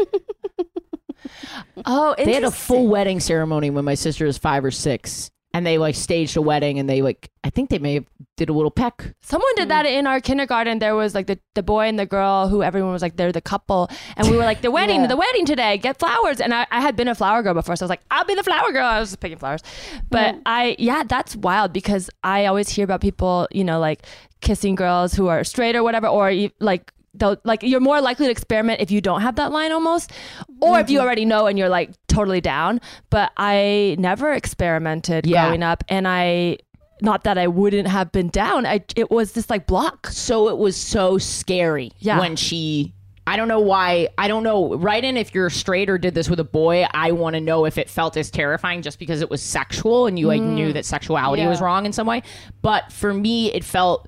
Speaker 2: Oh,
Speaker 1: They had a
Speaker 2: interesting.
Speaker 1: full wedding ceremony when my sister was five or six. And they like staged a wedding and they like, I think they may have did a little peck.
Speaker 2: Someone did that in our kindergarten. There was like the, the boy and the girl who everyone was like, they're the couple. And we were like, the wedding,
Speaker 3: Yeah.
Speaker 2: the wedding today, get flowers. And I, I had been a flower girl before. So I was like, I'll be the flower girl. I was just picking flowers. But
Speaker 3: Mm.
Speaker 2: I, yeah, that's wild because I always hear about people, you know, like kissing girls who are straight or whatever, or you- like, they'll like you're more likely to experiment if you don't have that line almost, or if you already know and you're like totally down. But I never experimented
Speaker 1: Yeah.
Speaker 2: growing up, and I not that I wouldn't have been down. I it was this like block.
Speaker 1: So it was so scary
Speaker 2: Yeah.
Speaker 1: when she, I don't know why, I don't know, write in if you're straight or did this with a boy. I want to know if it felt as terrifying just because it was sexual and you like knew that sexuality
Speaker 3: Yeah.
Speaker 1: was wrong in some way. But for me, it felt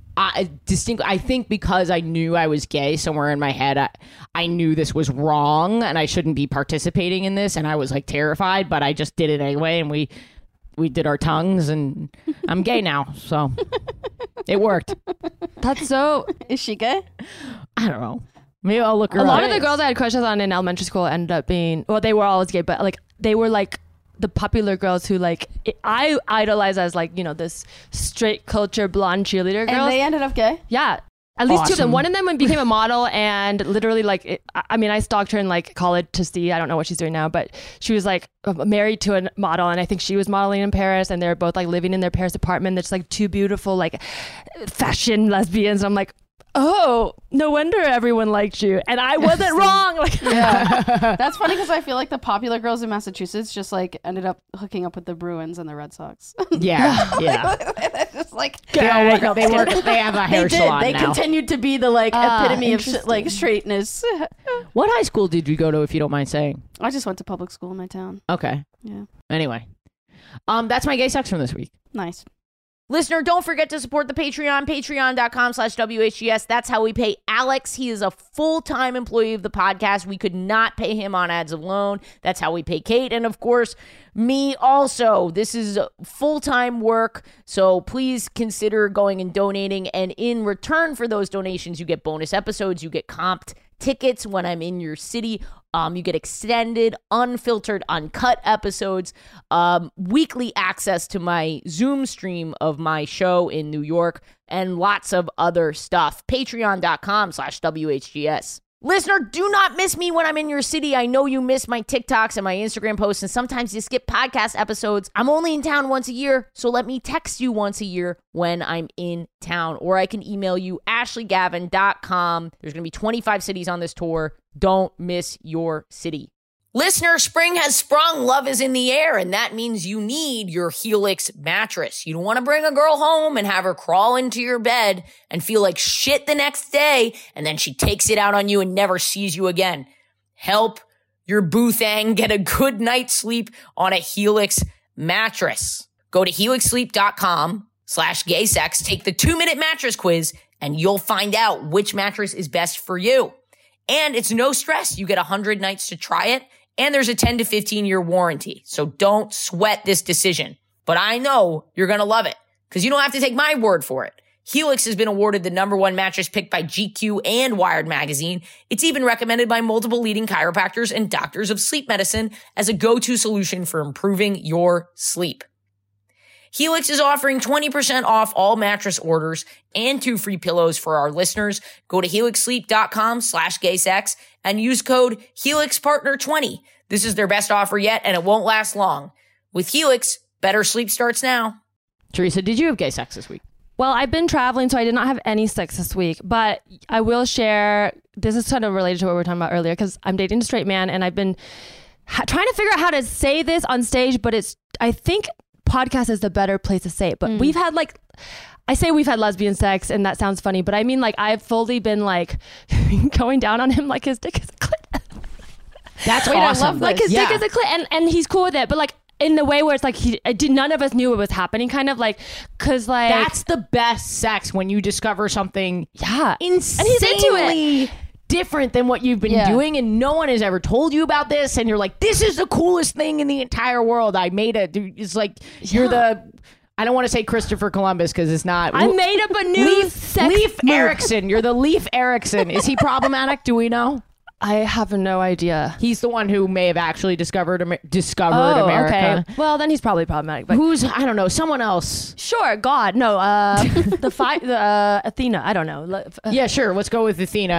Speaker 1: I distinct. I think because I knew I was gay somewhere in my head, I, I knew this was wrong and I shouldn't be participating in this. And I was like terrified, but I just did it anyway. And we, we did our tongues and I'm gay now. So it worked.
Speaker 2: That's so.
Speaker 3: Is she gay?
Speaker 1: I don't know. Maybe I'll look her
Speaker 2: A
Speaker 1: up.
Speaker 2: lot of the girls I had crushes on in elementary school ended up being well, they were always gay, but like they were like the popular girls who like it, I idolize as like, you know, this straight culture blonde cheerleader girls.
Speaker 3: And they ended up gay?
Speaker 2: Yeah. At least two of them.
Speaker 1: Awesome.
Speaker 2: One of them became a model and literally like, it, I I mean, I stalked her in like college to see, I don't know what she's doing now, but she was like married to a model and I think she was modeling in Paris and they were both like living in their Paris apartment. There's like two beautiful like fashion lesbians. And I'm like, oh, no wonder everyone liked you. And I wasn't wrong. Like,
Speaker 3: Yeah. That's funny because I feel like the popular girls in Massachusetts just like ended up hooking up with the Bruins and the Red Sox.
Speaker 1: Yeah, yeah.
Speaker 3: Just like
Speaker 1: They all work. No, they work. They have a hair
Speaker 3: they did.
Speaker 1: salon
Speaker 3: They
Speaker 1: now.
Speaker 3: continued to be the like
Speaker 2: Ah,
Speaker 3: epitome of sh-
Speaker 2: interesting.
Speaker 3: like straightness.
Speaker 1: What high school did you go to, if you don't mind saying?
Speaker 3: I just went to public school in my town.
Speaker 1: Okay.
Speaker 3: Yeah.
Speaker 1: Anyway, um, that's my gay sex from this week.
Speaker 3: Nice.
Speaker 1: Listener, don't forget to support the Patreon, patreon.com slash WHGS. That's how we pay Alex. He is a full-time employee of the podcast. We could not pay him on ads alone. That's how we pay Kate. And of course, me also. This is full-time work. So please consider going and donating. And in return for those donations, you get bonus episodes. You get comped tickets when I'm in your city. Um, you get extended, unfiltered, uncut episodes, um, weekly access to my Zoom stream of my show in New York, and lots of other stuff. Patreon.com slash WHGS. Listener, do not miss me when I'm in your city. I know you miss my TikToks and my Instagram posts, and sometimes you skip podcast episodes. I'm only in town once a year, so let me text you once a year when I'm in town. Or I can email you, ashley gavin dot com. There's going to be twenty-five cities on this tour. Don't miss your city. Listener, spring has sprung. Love is in the air, and that means you need your Helix mattress. You don't want to bring a girl home and have her crawl into your bed and feel like shit the next day, and then she takes it out on you and never sees you again. Help your boo thang get a good night's sleep on a Helix mattress. Go to helixsleep.com slash gay sex, take the two-minute mattress quiz, and you'll find out which mattress is best for you. And it's no stress. You get one hundred nights to try it. And there's a ten to fifteen year warranty. So don't sweat this decision. But I know you're going to love it because you don't have to take my word for it. Helix has been awarded the number one mattress picked by G Q and Wired Magazine. It's even recommended by multiple leading chiropractors and doctors of sleep medicine as a go-to solution for improving your sleep. Helix is offering twenty percent off all mattress orders and two free pillows for our listeners. Go to helixsleep.com slash gay sex and use code Helix Partner twenty. This is their best offer yet, and it won't last long. With Helix, better sleep starts now. Teresa, did you have gay sex this week?
Speaker 2: Well, I've been traveling, so I did not have any sex this week, but I will share, this is kind of related to what we were talking about earlier, because I'm dating a straight man, and I've been ha- trying to figure out how to say this on stage, but it's, I think podcast is the better place to say it. But mm. we've had like, I say we've had lesbian sex, and that sounds funny, but I mean like I've fully been like going down on him like his dick is a clit.
Speaker 1: That's
Speaker 2: Wait,
Speaker 1: awesome.
Speaker 2: I love like his yeah. dick is a clit, and, and he's cool with it, but like in the way where it's like he I did none of us knew it was happening, kind of like, because like
Speaker 1: that's the best sex, when you discover something
Speaker 2: yeah
Speaker 1: insanely
Speaker 2: and he's into it.
Speaker 1: different than what you've been yeah. doing, and no one has ever told you about this, and you're like, this is the coolest thing in the entire world. I made it. It's like yeah. you're the I don't want to say Christopher Columbus because it's not.
Speaker 2: I made up a new
Speaker 1: Leif,
Speaker 2: sex
Speaker 1: Leif Erikson. You're the Leif Erikson. Is he problematic? Do we know?
Speaker 2: I have no idea.
Speaker 1: He's the one who may have actually discovered Amer- discovered
Speaker 2: oh,
Speaker 1: America.
Speaker 2: Okay. Well, then he's probably problematic. But
Speaker 1: who's I don't know. Someone else.
Speaker 2: Sure. God. No. Uh, the fi- the uh, Athena. I don't know. Uh,
Speaker 1: yeah. Sure. Let's go with Athena.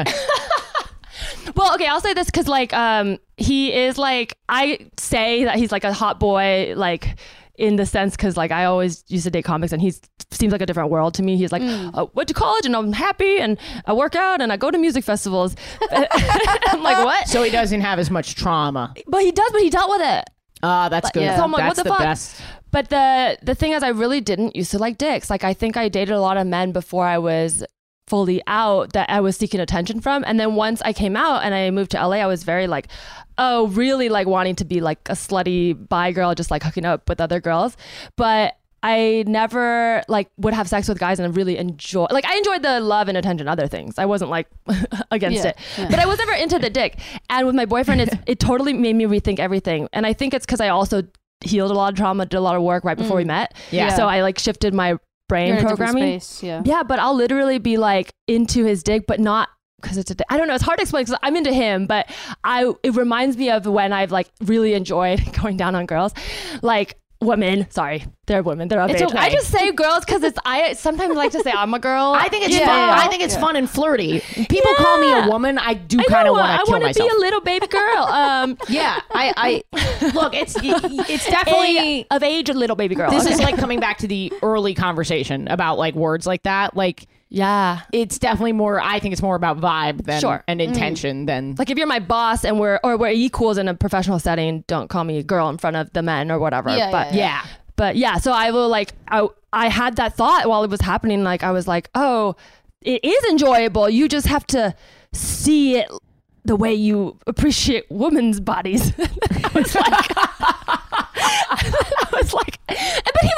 Speaker 2: Well, okay, I'll say this because, like, um, he is, like, I say that he's, like, a hot boy, like, in the sense because, like, I always used to date comics, and he seems like a different world to me. He's like, mm. I went to college, and I'm happy, and I work out, and I go to music festivals. I'm like, what?
Speaker 1: So he doesn't have as much trauma.
Speaker 2: But he does, but he dealt with it.
Speaker 1: Ah, uh, that's
Speaker 2: but,
Speaker 1: good.
Speaker 2: Yeah. So I'm like,
Speaker 1: that's
Speaker 2: what the,
Speaker 1: the
Speaker 2: fuck?
Speaker 1: Best.
Speaker 2: But the, the thing is, I really didn't used to like dicks. Like, I think I dated a lot of men before I was fully out that I was seeking attention from. And then once I came out and I moved to L A, I was very like, oh, really like wanting to be like a slutty bi girl, just like hooking up with other girls. But I never like would have sex with guys and really enjoy, like I enjoyed the love and attention, other things. I wasn't like against
Speaker 3: yeah,
Speaker 2: it,
Speaker 3: yeah.
Speaker 2: but I was never into the dick. And with my boyfriend, it's, it totally made me rethink everything. And I think it's because I also healed a lot of trauma, did a lot of work right before mm. we met.
Speaker 1: Yeah.
Speaker 2: So I like shifted my brain programming.
Speaker 3: Space, yeah.
Speaker 2: yeah, but I'll literally be like into his dick, but not because it's a dick. I don't know. It's hard to explain because I'm into him, but I it reminds me of when I've like really enjoyed going down on girls, like women. Sorry, they're women. They're of
Speaker 1: it's
Speaker 2: age.
Speaker 1: Okay.
Speaker 2: I just say girls because it's. I sometimes like to say I'm a girl.
Speaker 1: I think it's
Speaker 2: yeah.
Speaker 1: fun. I think it's yeah. fun and flirty. People
Speaker 2: yeah.
Speaker 1: call me a woman. I do kind of want to kill
Speaker 2: I want to
Speaker 1: myself.
Speaker 2: be a little baby girl. Um,
Speaker 1: yeah, I, I look. It's it's definitely
Speaker 2: a, of age, a little baby girl.
Speaker 1: This
Speaker 2: okay.
Speaker 1: is like coming back to the early conversation about like words like that. Like.
Speaker 2: Yeah,
Speaker 1: it's definitely more. I think it's more about vibe than
Speaker 2: sure.
Speaker 1: and intention mm. than
Speaker 2: like if you're my boss and we're or we're equals in a professional setting. Don't call me a girl in front of the men or whatever.
Speaker 3: Yeah,
Speaker 2: but
Speaker 3: yeah,
Speaker 1: yeah.
Speaker 2: But yeah, so I will like I I had that thought while it was happening. Like I was like, oh, it is enjoyable. You just have to see it the way you appreciate women's bodies. I was like, I was like, but he was into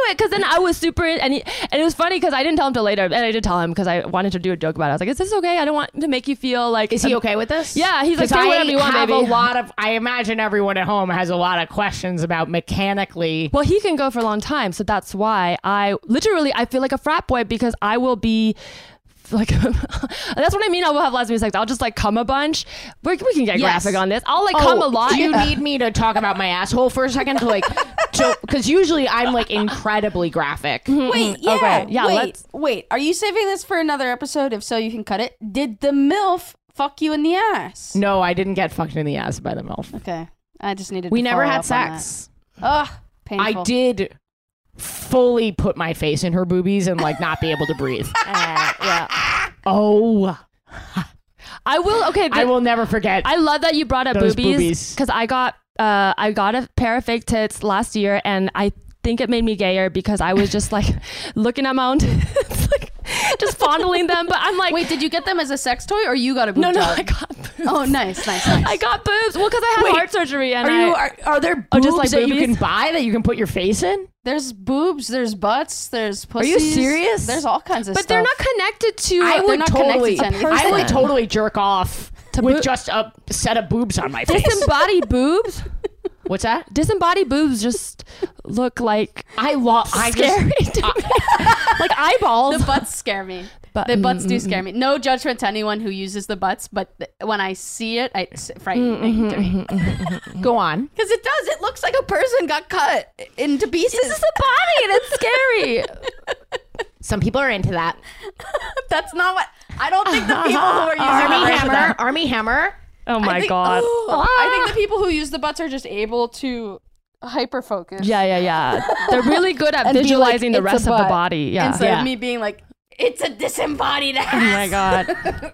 Speaker 2: it because then I was super in, and he, and it was funny because I didn't tell him till later, and I did tell him because I wanted to do a joke about it. I was like, "Is this okay? I don't want to make you feel like."
Speaker 1: Is he okay with this?
Speaker 2: Yeah, he's like,
Speaker 1: Because
Speaker 2: "Say
Speaker 1: I
Speaker 2: whatever you want,
Speaker 1: have
Speaker 2: baby."
Speaker 1: a lot of. I imagine everyone at home has a lot of questions about mechanically.
Speaker 2: Well, he can go for a long time, so that's why I literally I feel like a frat boy because I will be. Like that's what I mean. I will have lesbian sex. I'll just like come a bunch. We, we can get
Speaker 3: Yes.
Speaker 2: graphic on this. I'll like
Speaker 1: Oh,
Speaker 2: come a lot.
Speaker 1: Do you
Speaker 2: Yeah.
Speaker 1: need me to talk about my asshole for a second to like, because usually I'm like incredibly graphic.
Speaker 3: Wait, yeah,
Speaker 2: Okay, yeah,
Speaker 3: Wait,
Speaker 2: let's-
Speaker 3: wait. Are you saving this for another episode? If so, you can cut it. Did the MILF fuck you in the ass?
Speaker 1: No, I didn't get fucked in the ass by the MILF.
Speaker 3: Okay, I just needed.
Speaker 1: We
Speaker 3: to
Speaker 1: never
Speaker 3: follow
Speaker 1: had
Speaker 3: up on that.
Speaker 1: sex.
Speaker 3: Ugh, painful.
Speaker 1: I did fully put my face in her boobies and like not be able to breathe.
Speaker 2: Uh, yeah.
Speaker 1: Oh,
Speaker 2: I will. Okay.
Speaker 1: I
Speaker 2: but
Speaker 1: will never forget.
Speaker 2: I love that you brought up
Speaker 1: Those
Speaker 2: boobies
Speaker 1: boobies.
Speaker 2: because I got uh I got a pair of fake tits last year, and I think it made me gayer because I was just like looking at my own tits, like just fondling them. But I'm like,
Speaker 3: Wait, did you get them as a sex toy or you got a boob
Speaker 2: no, no,
Speaker 3: job?
Speaker 2: I got boobs.
Speaker 3: Oh, nice, nice, nice.
Speaker 2: I got boobs. Well, because I had
Speaker 1: Wait,
Speaker 2: heart surgery, and
Speaker 1: are
Speaker 2: I,
Speaker 1: you are, are there boobs
Speaker 2: Oh, just like
Speaker 1: that you
Speaker 2: boobies?
Speaker 1: can buy that you can put your face in?
Speaker 3: There's boobs, there's butts, there's
Speaker 1: Are
Speaker 3: pussies.
Speaker 1: you serious?
Speaker 3: There's all kinds of
Speaker 2: but
Speaker 3: stuff.
Speaker 2: they're not connected to.
Speaker 1: I
Speaker 3: they're
Speaker 1: would
Speaker 3: not connected
Speaker 1: totally,
Speaker 3: to anything.
Speaker 1: I would
Speaker 2: person.
Speaker 1: totally jerk off
Speaker 2: To
Speaker 1: with
Speaker 2: boo-
Speaker 1: just a set of boobs on my face.
Speaker 2: disembodied boobs.
Speaker 1: What's that?
Speaker 2: Disembodied boobs just look like
Speaker 1: I love. I
Speaker 2: scary,
Speaker 1: just,
Speaker 2: to me. like eyeballs.
Speaker 3: The butts scare me.
Speaker 2: But-
Speaker 3: the butts do
Speaker 2: mm,
Speaker 3: scare me. No judgment to anyone who uses the butts, but th- when I see it, I, it's frightening to me.
Speaker 1: go on.
Speaker 3: Because it does. It looks like a person got cut into pieces.
Speaker 2: It's just a body, and it's scary.
Speaker 1: Some people are into that.
Speaker 3: That's not what. I don't think the people who are using
Speaker 1: Army
Speaker 3: the butts are
Speaker 1: Hammer.
Speaker 3: that.
Speaker 1: Army Hammer.
Speaker 2: Oh my
Speaker 3: I think,
Speaker 2: god.
Speaker 3: I think the people who use the butts are just able to hyper focus.
Speaker 2: Yeah, yeah, yeah. They're really good at
Speaker 3: And be like,
Speaker 2: visualizing the
Speaker 3: "It's a
Speaker 2: rest of the
Speaker 3: butt,"
Speaker 2: body. Yeah.
Speaker 3: Instead
Speaker 1: Yeah.
Speaker 3: of me being like, it's a disembodied ass.
Speaker 2: Oh my god.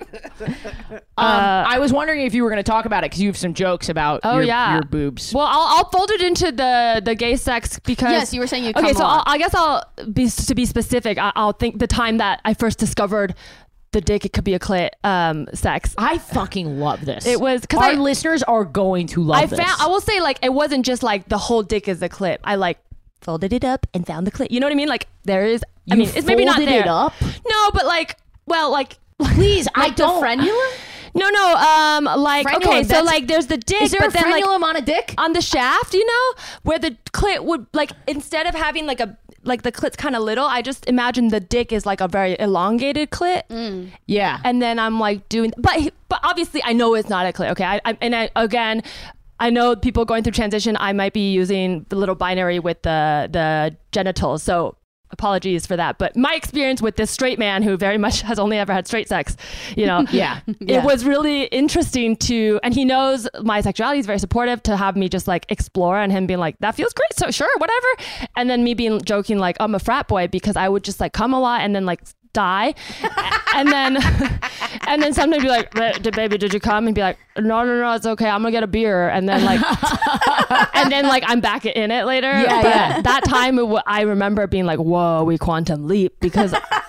Speaker 1: Um,
Speaker 2: Uh,
Speaker 1: I was wondering if you were going to talk about it because you have some jokes about
Speaker 2: Oh,
Speaker 1: your,
Speaker 2: yeah.
Speaker 1: your boobs.
Speaker 2: Well, I'll, I'll fold it into the the gay sex because
Speaker 3: Yes, you were saying you come
Speaker 2: Okay, so
Speaker 3: a
Speaker 2: I'll,
Speaker 3: lot.
Speaker 2: I guess I'll be to be specific. I, I'll think the time that I first discovered the dick, it could be a clit um, sex.
Speaker 1: I fucking love this.
Speaker 2: It was because
Speaker 1: Our
Speaker 2: I
Speaker 1: listeners are going to love
Speaker 2: I
Speaker 1: this.
Speaker 2: found I will say like it wasn't just like the whole dick is a clit. I like folded it up and found the clit. You know what I mean? Like there is. I
Speaker 1: You
Speaker 2: mean, it's maybe not
Speaker 1: folded
Speaker 2: there.
Speaker 1: it up?
Speaker 2: No, but like, well, like.
Speaker 1: Please, I
Speaker 3: Like the
Speaker 1: don't.
Speaker 3: frenulum?
Speaker 2: No, no. Um, like
Speaker 1: Frenulum,
Speaker 2: okay, so
Speaker 1: that's-
Speaker 2: like there's the dick,
Speaker 1: Is there
Speaker 2: but
Speaker 1: a
Speaker 2: then like
Speaker 1: frenulum on a dick?
Speaker 2: on the shaft, you know, where the clit would like instead of having like a like the clit's kind of little, I just imagine the dick is like a very elongated clit,
Speaker 1: Yeah.
Speaker 2: and then I'm like doing, but but obviously I know it's not a clit. Okay, I, I and I again. I know people going through transition. I might be using the little binary with the the genitals, so apologies for that. But my experience with this straight man who very much has only ever had straight sex, you know,
Speaker 1: Yeah.
Speaker 2: it was really interesting to, and he knows my sexuality is very supportive to have me just like explore and him being like, that feels great. So sure, whatever. And then me being joking like I'm a frat boy because I would just like come a lot and then like die. and then, and then sometimes be like, "Did- baby, did you come?" And be like, no, no, no, it's okay. I'm gonna get a beer. And then like, and then like I'm back in it later.
Speaker 1: Yeah,
Speaker 2: But
Speaker 1: yeah.
Speaker 2: that time it w- I remember being like, whoa, we quantum leap because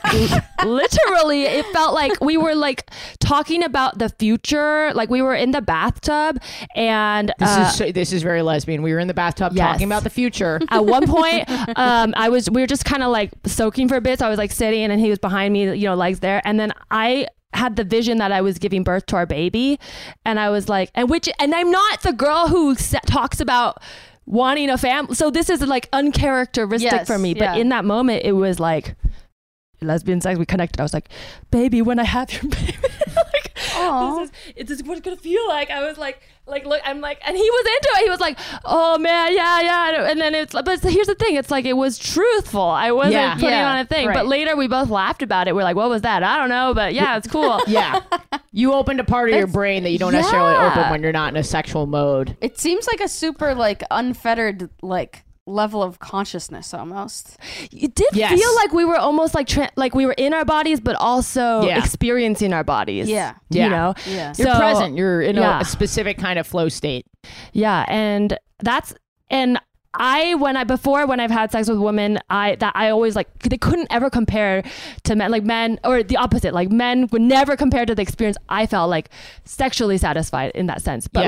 Speaker 2: literally it felt like we were like talking about the future. Like we were in the bathtub and
Speaker 1: This
Speaker 2: uh,
Speaker 1: is so, this is very lesbian. We were in the bathtub
Speaker 2: Yes.
Speaker 1: talking about the future.
Speaker 2: at one point um I was we were just kind of like soaking for a bit, so I was like sitting and he was behind me, you know, legs there, and then I had the vision that I was giving birth to our baby, and I was like, and which and I'm not the girl who sa- talks about wanting a family, so this is like uncharacteristic
Speaker 3: Yes,
Speaker 2: for me, but
Speaker 3: yeah.
Speaker 2: in that moment it was like lesbian sex. We connected. I was like, baby, when I have your baby, like,
Speaker 3: Aw.
Speaker 2: this is it's this is what it's gonna feel like. I was like, like look, I'm like, and he was into it. He was like, oh man, yeah, yeah. And then it's, but here's the thing, it's like it was truthful. I wasn't
Speaker 1: Yeah.
Speaker 2: putting
Speaker 3: Yeah,
Speaker 2: on a thing.
Speaker 3: right.
Speaker 2: But later we both laughed about it. We're like, what was that? I don't know, but yeah, it's cool.
Speaker 1: Yeah. You opened a part of your
Speaker 3: That's-
Speaker 1: brain that you don't necessarily
Speaker 2: yeah.
Speaker 1: open when you're not in a sexual mode.
Speaker 3: It seems like a super like unfettered like level of consciousness almost.
Speaker 2: It did
Speaker 1: Yes.
Speaker 2: feel like we were almost like tra- like we were in our bodies, but also
Speaker 1: Yeah.
Speaker 2: experiencing our bodies.
Speaker 3: Yeah.
Speaker 1: Yeah.
Speaker 2: You know.
Speaker 3: Yeah.
Speaker 1: You're
Speaker 2: So-
Speaker 1: present. You're in a,
Speaker 2: yeah.
Speaker 1: a specific kind of flow state.
Speaker 2: Yeah, and that's and I when I before when I've had sex with women, I that I always like they couldn't ever compare to men, like men or the opposite, like men would never compare to the experience I felt like sexually satisfied in that sense. But
Speaker 1: Yeah.
Speaker 2: like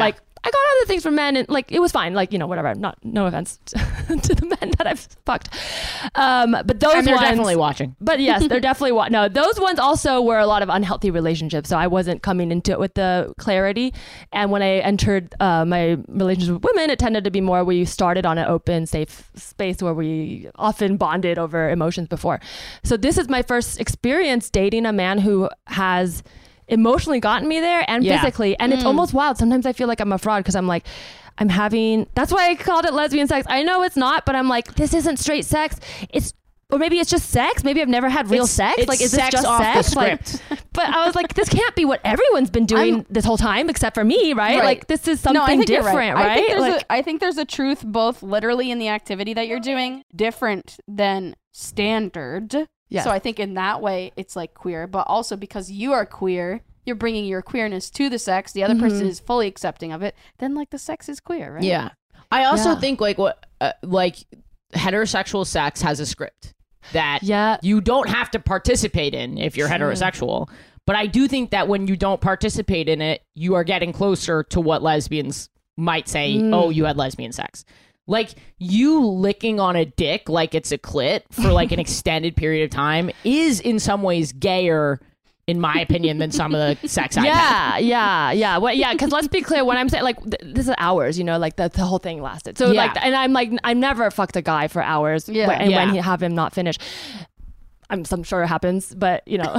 Speaker 2: I got other things from men, and like it was fine. Like, you know, whatever. Not no offense to, to the men that I've fucked. Um, but those
Speaker 1: And they're
Speaker 2: ones,
Speaker 1: definitely watching.
Speaker 2: But yes, they're definitely wa- no. Those ones also were a lot of unhealthy relationships. So I wasn't coming into it with the clarity. And when I entered uh, my relationships with women, it tended to be more we started on an open, safe space where we often bonded over emotions before. So this is my first experience dating a man who has emotionally gotten me there and
Speaker 1: Yeah.
Speaker 2: physically, and it's
Speaker 3: Mm.
Speaker 2: almost wild. Sometimes I feel like I'm a fraud because I'm like, I'm having, that's why I called it lesbian sex. I know it's not, but I'm like, this isn't straight sex. It's, or maybe it's just sex. Maybe I've never had real
Speaker 1: It's-
Speaker 2: sex.
Speaker 1: it's
Speaker 2: Like, is
Speaker 1: sex
Speaker 2: this just
Speaker 1: off the
Speaker 2: sex? Like,
Speaker 1: script.
Speaker 2: but I was like, this can't be what everyone's been doing
Speaker 3: I'm-
Speaker 2: this whole time, except for me, right?
Speaker 3: Right.
Speaker 2: Like, this is something
Speaker 3: no, I think you're
Speaker 2: different,
Speaker 3: right?
Speaker 2: right?
Speaker 3: I think, there's
Speaker 2: Like,
Speaker 3: a, I think there's a truth both literally in the activity that you're doing, different than standard.
Speaker 2: Yes.
Speaker 3: So I think in that way it's like queer, but also because you are queer, you're bringing your queerness to the sex. The other person
Speaker 2: Mhm.
Speaker 3: is fully accepting of it. Then like the sex is queer, right?
Speaker 1: Yeah. I also
Speaker 2: Yeah.
Speaker 1: think like what uh, like heterosexual sex has a script that
Speaker 2: yeah.
Speaker 1: you don't have to participate in if you're
Speaker 2: True.
Speaker 1: heterosexual. But I do think that when you don't participate in it, you are getting closer to what lesbians might say,
Speaker 2: Mm.
Speaker 1: oh, you had lesbian sex. Like you licking on a dick like it's a clit for like an extended period of time is in some ways gayer, in my opinion, than some of the sex I've had.
Speaker 2: Yeah, yeah, yeah. Well, yeah, because let's be clear. When I'm saying like th- this is hours, you know, like the, the whole thing lasted. So
Speaker 1: Yeah.
Speaker 2: like, and I'm like, I never fucked a guy for hours.
Speaker 3: Yeah.
Speaker 2: wh- and
Speaker 1: Yeah.
Speaker 2: when he have him not finish, I'm, I'm sure it happens, but you know.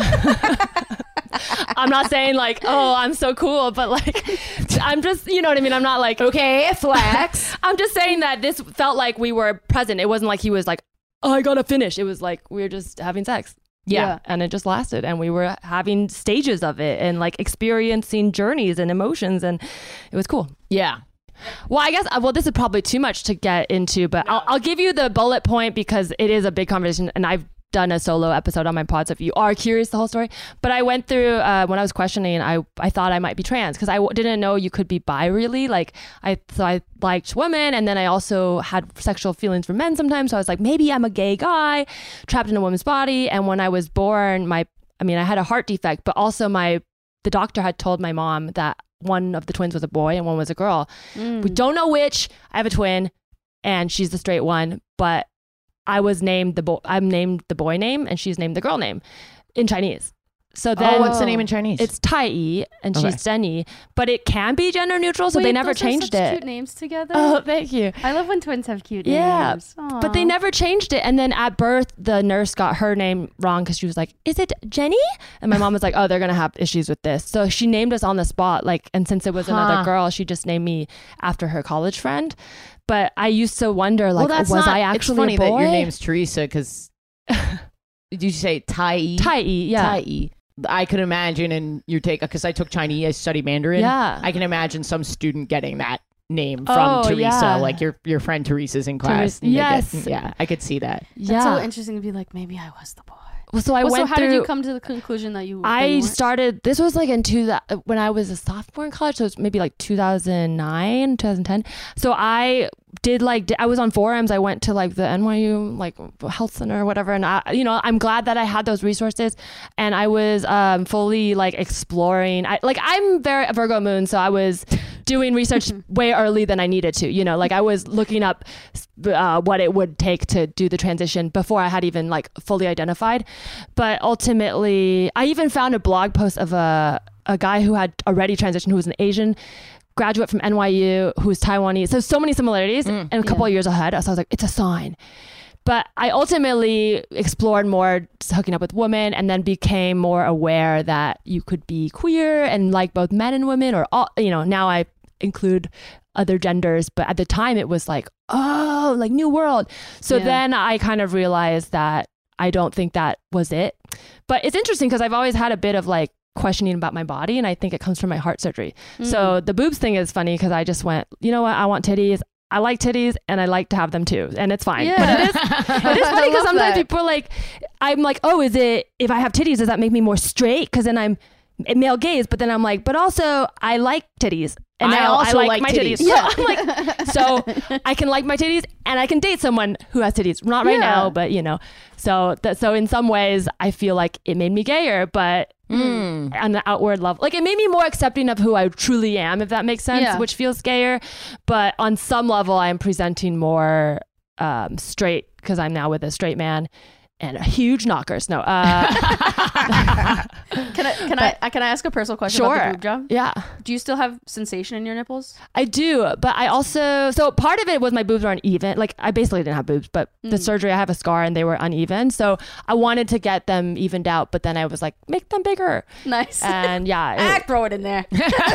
Speaker 2: I'm not saying like, oh, I'm so cool, but like, I'm just, you know what I mean? I'm not like,
Speaker 1: Okay, flex.
Speaker 2: I'm just saying that this felt like we were present. It wasn't like he was like, oh, I gotta finish. It was like we were just having sex.
Speaker 1: Yeah.
Speaker 2: And it just lasted, and we were having stages of it and like experiencing journeys and emotions, and it was cool.
Speaker 1: Yeah.
Speaker 2: Well, I guess, uh, well, this is probably too much to get into, but I'll, I'll give you the bullet point because it is a big conversation, and I've done a solo episode on my pod, so if you are curious the whole story. But I went through, uh, when I was questioning, I I thought I might be trans because I w- didn't know you could be bi really. Like, I, so I liked women, and then I also had sexual feelings for men sometimes. So I was like, maybe I'm a gay guy trapped in a woman's body. And when I was born, my, I mean, I had a heart defect, but also my, the doctor had told my mom that one of the twins was a boy and one was a girl.
Speaker 3: Mm.
Speaker 2: We don't know which. I have a twin, and she's the straight one, but I was named the boy. I'm named the boy name, and she's named the girl name in Chinese. So then
Speaker 1: Oh, what's the name in Chinese?
Speaker 2: it's Tai Yi, and
Speaker 1: Okay.
Speaker 2: she's Jenny, but it can be gender neutral, so
Speaker 3: Wait,
Speaker 2: they never
Speaker 3: those are
Speaker 2: changed
Speaker 3: such
Speaker 2: it.
Speaker 3: Cute names together.
Speaker 2: Oh, thank you.
Speaker 3: I love when twins have cute
Speaker 2: Yeah,
Speaker 3: names.
Speaker 2: But they
Speaker 3: Aw.
Speaker 2: never changed it. And then at birth, the nurse got her name wrong because she was like, is it Jenny? And my mom was like, oh, they're going to have issues with this. So she named us on the spot. Like, and since it was
Speaker 1: Huh.
Speaker 2: another girl, she just named me after her college friend. But I used to wonder, like,
Speaker 1: well, that's
Speaker 2: was
Speaker 1: not,
Speaker 2: I actually
Speaker 1: it's funny
Speaker 2: a boy?
Speaker 1: that your name's Teresa because did you say Tai?
Speaker 2: Tai Yi, yeah.
Speaker 1: Tai. I could imagine, and you take because I took Chinese, I study Mandarin.
Speaker 2: Yeah.
Speaker 1: I can imagine some student getting that name
Speaker 2: Oh,
Speaker 1: from Teresa,
Speaker 2: yeah.
Speaker 1: like your your friend Teresa's in class.
Speaker 2: Teresa-
Speaker 1: and they
Speaker 2: yes.
Speaker 1: get- yeah, I could see that.
Speaker 3: That's
Speaker 2: yeah.
Speaker 3: so interesting to be like, maybe I was the boy.
Speaker 2: Well, so I
Speaker 3: Well, so
Speaker 2: went
Speaker 3: how
Speaker 2: through.
Speaker 3: did you come to the conclusion that you? that
Speaker 2: I
Speaker 3: you weren't?
Speaker 2: started, this was like in two, when I was a sophomore in college, so it was maybe like two thousand nine, two thousand ten. So I did like, I was on forums. I went to like the N Y U, like health center or whatever. And I, you know, I'm glad that I had those resources, and I was um, fully like exploring. I like, I'm very a Virgo moon. So I was doing research way early than I needed to, you know, like I was looking up uh, what it would take to do the transition before I had even like fully identified. But ultimately, I even found a blog post of a, a guy who had already transitioned, who was an Asian graduate from N Y U, who was Taiwanese. So, so many similarities
Speaker 1: Mm,
Speaker 2: and a couple
Speaker 3: yeah.
Speaker 2: of years ahead. So I was like, it's a sign. But I ultimately explored more hooking up with women, and then became more aware that you could be queer and like both men and women, or all, you know, now I include other genders. But at the time it was like, oh, like new world. So
Speaker 3: Yeah.
Speaker 2: then I kind of realized that I don't think that was it. But it's interesting because I've always had a bit of like questioning about my body, and I think it comes from my heart surgery.
Speaker 3: Mm.
Speaker 2: So the boobs thing is funny because I just went, you know what, I want titties. I like titties, and I like to have them too, and it's fine.
Speaker 3: Yeah.
Speaker 2: But it is, it is
Speaker 3: I
Speaker 2: funny because
Speaker 3: love
Speaker 2: sometimes
Speaker 3: that.
Speaker 2: people are like, I'm like, oh, is it, if I have titties, does that make me more straight? Because then I'm male gaze. But then I'm like, but also I like titties. And
Speaker 1: I
Speaker 2: now
Speaker 1: also
Speaker 2: I like,
Speaker 1: like
Speaker 2: my
Speaker 1: titties.
Speaker 2: titties.
Speaker 3: Yeah.
Speaker 2: So I'm like, so I can like my titties and I can date someone who has titties. Not right
Speaker 3: Yeah.
Speaker 2: now, but you know. So that so in some ways I feel like it made me gayer, but
Speaker 1: Mm.
Speaker 2: on the outward level, like it made me more accepting of who I truly am, if that makes sense,
Speaker 3: Yeah.
Speaker 2: which feels gayer. But on some level, I am presenting more um, straight because I'm now with a straight man. And a huge knockers. No. Uh,
Speaker 3: Can I can I, I can I ask a personal question about
Speaker 2: Sure.
Speaker 3: the boob job?
Speaker 2: yeah,
Speaker 3: Do you still have sensation in your nipples?
Speaker 2: I do. But I also, so part of it was my boobs were uneven. Like I basically didn't have boobs, but the
Speaker 3: Mm.
Speaker 2: surgery, I have a scar and they were uneven. So I wanted to get them evened out, but then I was like, make them bigger.
Speaker 3: Nice.
Speaker 2: And yeah.
Speaker 3: Ah,
Speaker 2: It,
Speaker 3: throw it in there.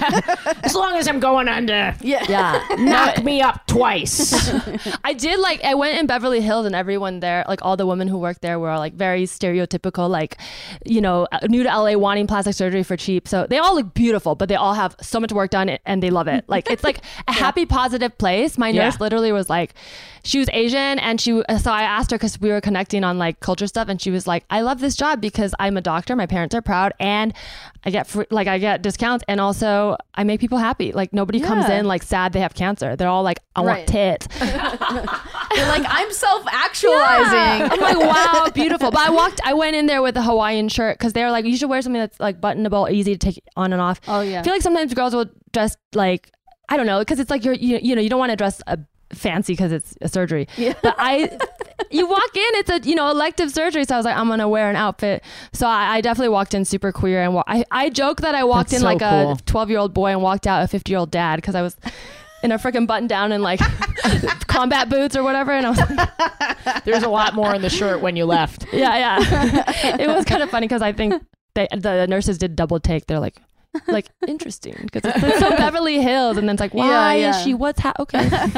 Speaker 1: As long as I'm going under,
Speaker 3: Yeah.
Speaker 2: yeah.
Speaker 1: knock me up twice.
Speaker 2: I did like, I went in Beverly Hills and everyone there, like all the women who worked there were like very stereotypical, like, you know, new to L A wanting plastic surgery for cheap. So they all look beautiful, but they all have so much work done and they love it. Like it's like a happy, positive place. My nurse
Speaker 1: Yeah.
Speaker 2: literally was like, she was Asian and she, so I asked her because we were connecting on like culture stuff and she was like, I love this job because I'm a doctor. My parents are proud and I get free, like I get discounts and also I make people happy. Like nobody comes
Speaker 3: Yeah.
Speaker 2: in like sad they have cancer. They're all like, I
Speaker 3: Right.
Speaker 2: want tits.
Speaker 3: You're like, I'm self-actualizing.
Speaker 2: I'm like, wow, beautiful. But I walked, I went in there with a Hawaiian shirt because they were like, you should wear something that's like buttonable, easy to take on and off.
Speaker 3: Oh yeah.
Speaker 2: I feel like sometimes girls will dress like, I don't know, because it's like you're, you, you know, you don't want to dress uh, fancy because it's a surgery.
Speaker 3: Yeah.
Speaker 2: But I, you walk in, it's a, you know, elective surgery. So I was like, I'm going to wear an outfit. So I, I definitely walked in super queer. And wa- I, I joke that I walked
Speaker 1: That's
Speaker 2: in
Speaker 1: so
Speaker 2: like
Speaker 1: cool.
Speaker 2: a twelve year old boy and walked out a fifty year old dad because I was in a freaking button down and like combat boots or whatever. And I was like,
Speaker 1: There's a lot more in the shirt when you left.
Speaker 2: yeah, yeah. It was kind of funny because I think they, the nurses did double take. They're like, like interesting because it's, it's so Beverly Hills, and then it's like, why
Speaker 3: Yeah,
Speaker 2: is
Speaker 3: yeah.
Speaker 2: she? What's ha- okay?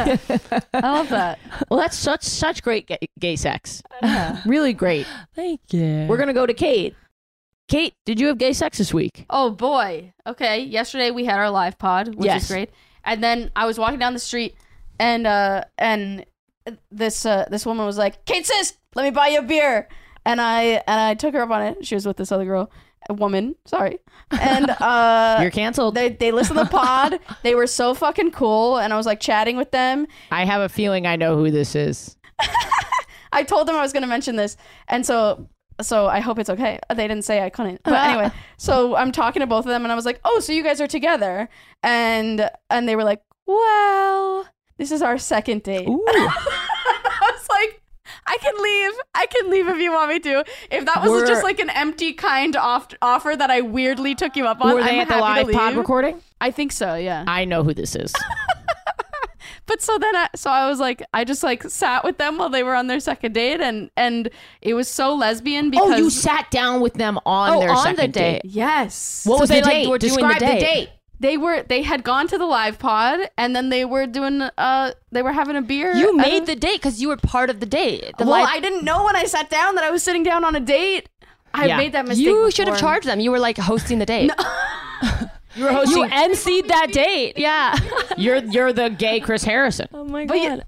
Speaker 3: I love that.
Speaker 1: Well, that's such such great gay, gay sex. Really great.
Speaker 2: Thank you.
Speaker 1: We're gonna go to Kate. Kate, did you have gay sex this week?
Speaker 3: Oh boy. Okay. Yesterday we had our live pod, which
Speaker 1: Yes.
Speaker 3: is great. And then I was walking down the street, and uh, and this uh, this woman was like, "Kate, sis, let me buy you a beer." And I and I took her up on it. She was with this other girl, a woman. Sorry. And uh,
Speaker 1: You're canceled.
Speaker 3: they they listened to the pod. They were so fucking cool, and I was like chatting with them.
Speaker 1: I have a feeling I know who this is.
Speaker 3: I told them I was going to mention this, and so so I hope it's okay. They didn't say I couldn't, but anyway. So I'm talking to both of them, and I was like, "Oh, so you guys are together?" And and they were like, "Well, this is our second date."
Speaker 1: Ooh.
Speaker 3: I was like, "I can leave. I can leave if you want me to. If that was
Speaker 1: Were-
Speaker 3: just like an empty kind off- offer that I weirdly took you up on,
Speaker 1: Were they
Speaker 3: I'm
Speaker 1: at the
Speaker 3: happy to
Speaker 1: live pod
Speaker 3: leave."
Speaker 1: recording?
Speaker 3: I think so. Yeah.
Speaker 1: I know who this is.
Speaker 3: But so then I, so I was like, I just like sat with them while they were on their second date, and and it was so lesbian because
Speaker 1: Oh, you sat down with them on
Speaker 2: Oh,
Speaker 1: their
Speaker 2: on the
Speaker 1: second
Speaker 2: date.
Speaker 1: date.
Speaker 3: yes.
Speaker 1: What
Speaker 2: So
Speaker 1: was
Speaker 2: they,
Speaker 1: the
Speaker 2: like,
Speaker 1: date?
Speaker 2: were doing the
Speaker 1: Describe the
Speaker 2: date.
Speaker 1: date.
Speaker 3: They were they had gone to the live pod, and then they were doing uh they were having a beer.
Speaker 2: You
Speaker 3: and-
Speaker 2: made the date because you were part of the date. The
Speaker 3: well,
Speaker 2: live-
Speaker 3: I didn't know when I sat down that I was sitting down on a date. I
Speaker 1: Yeah.
Speaker 3: made that mistake.
Speaker 2: you should have
Speaker 3: before.
Speaker 2: charged them. You were like hosting the date.
Speaker 1: You were hosting.
Speaker 2: You M C'd that date. Yeah.
Speaker 1: You're you're the gay Chris Harrison.
Speaker 2: Oh my
Speaker 3: But you-
Speaker 2: god.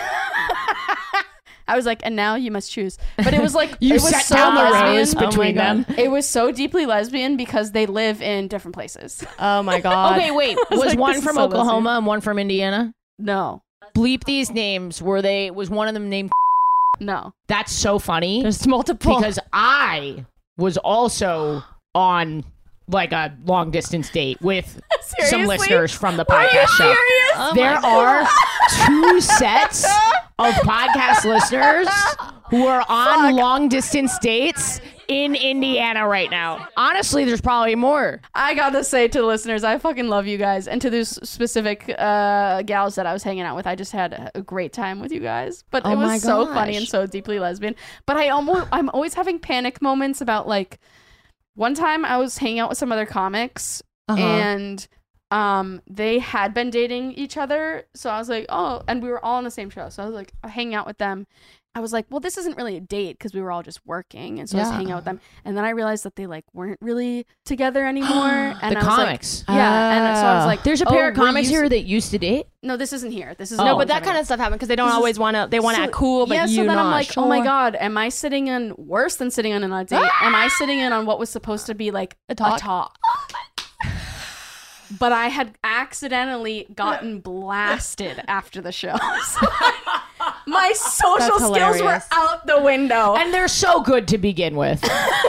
Speaker 3: I was like, and now you must choose. But it was like
Speaker 1: You
Speaker 3: it was
Speaker 1: sat
Speaker 3: so
Speaker 1: down the
Speaker 3: lesbian.
Speaker 1: rows
Speaker 2: Oh my
Speaker 1: between
Speaker 2: God.
Speaker 1: them.
Speaker 3: It was so deeply lesbian because they live in different places.
Speaker 2: Oh my god.
Speaker 1: Okay, wait. Was
Speaker 3: like,
Speaker 1: one
Speaker 3: this is
Speaker 1: from
Speaker 3: so
Speaker 1: Oklahoma
Speaker 3: lesbian.
Speaker 1: and one from Indiana?
Speaker 3: No,
Speaker 1: Bleep these names. Were they? Was one of them named?
Speaker 3: no.
Speaker 1: That's so funny
Speaker 2: There's multiple.
Speaker 1: because I was also on like a long distance date with some
Speaker 3: Seriously?
Speaker 1: listeners from the
Speaker 3: Are you
Speaker 1: podcast show.
Speaker 3: serious?
Speaker 2: Oh
Speaker 1: There
Speaker 2: my
Speaker 1: are two sets of podcast listeners who are on
Speaker 3: Fuck.
Speaker 1: long distance dates in Indiana right now. Honestly, there's probably more.
Speaker 3: I gotta say to the listeners, I fucking love you guys, and to those specific uh, gals that I was hanging out with, I just had a- a great time with you guys. But
Speaker 2: Oh
Speaker 3: it was
Speaker 2: my
Speaker 3: so
Speaker 2: gosh.
Speaker 3: funny and so deeply lesbian. But I almost, I'm always having panic moments about like, one time I was hanging out with some other comics,
Speaker 2: Uh-huh.
Speaker 3: and um, they had been dating each other, so I was like, oh, and we were all on the same show, so I was like hanging out with them. I was like, well, this isn't really a date because we were all just working, and so I was
Speaker 2: Yeah.
Speaker 3: hanging out with them. And then I realized that they like weren't really together anymore. And
Speaker 1: The
Speaker 3: I was like,
Speaker 1: comics.
Speaker 3: yeah, and so I was
Speaker 2: Ah.
Speaker 3: like,
Speaker 1: There's a
Speaker 3: oh,
Speaker 1: pair of
Speaker 3: we're
Speaker 1: comics
Speaker 3: used-
Speaker 1: here that used to date.
Speaker 3: No, this isn't here. This is
Speaker 1: Oh.
Speaker 2: No, but that kind of stuff happens because they don't
Speaker 3: This is-
Speaker 2: always want to. They want to
Speaker 3: So-
Speaker 2: act cool, but
Speaker 3: yeah.
Speaker 2: you
Speaker 3: So then
Speaker 2: not.
Speaker 3: I'm like, oh my
Speaker 2: sure.
Speaker 3: god, am I sitting in worse than sitting in on a date? Am I sitting in on what was supposed to be like
Speaker 2: A talk?
Speaker 3: A talk? but I had accidentally gotten blasted after the show. So my social
Speaker 2: That's
Speaker 3: skills
Speaker 2: hilarious.
Speaker 3: were out the window.
Speaker 1: And they're so good to begin with.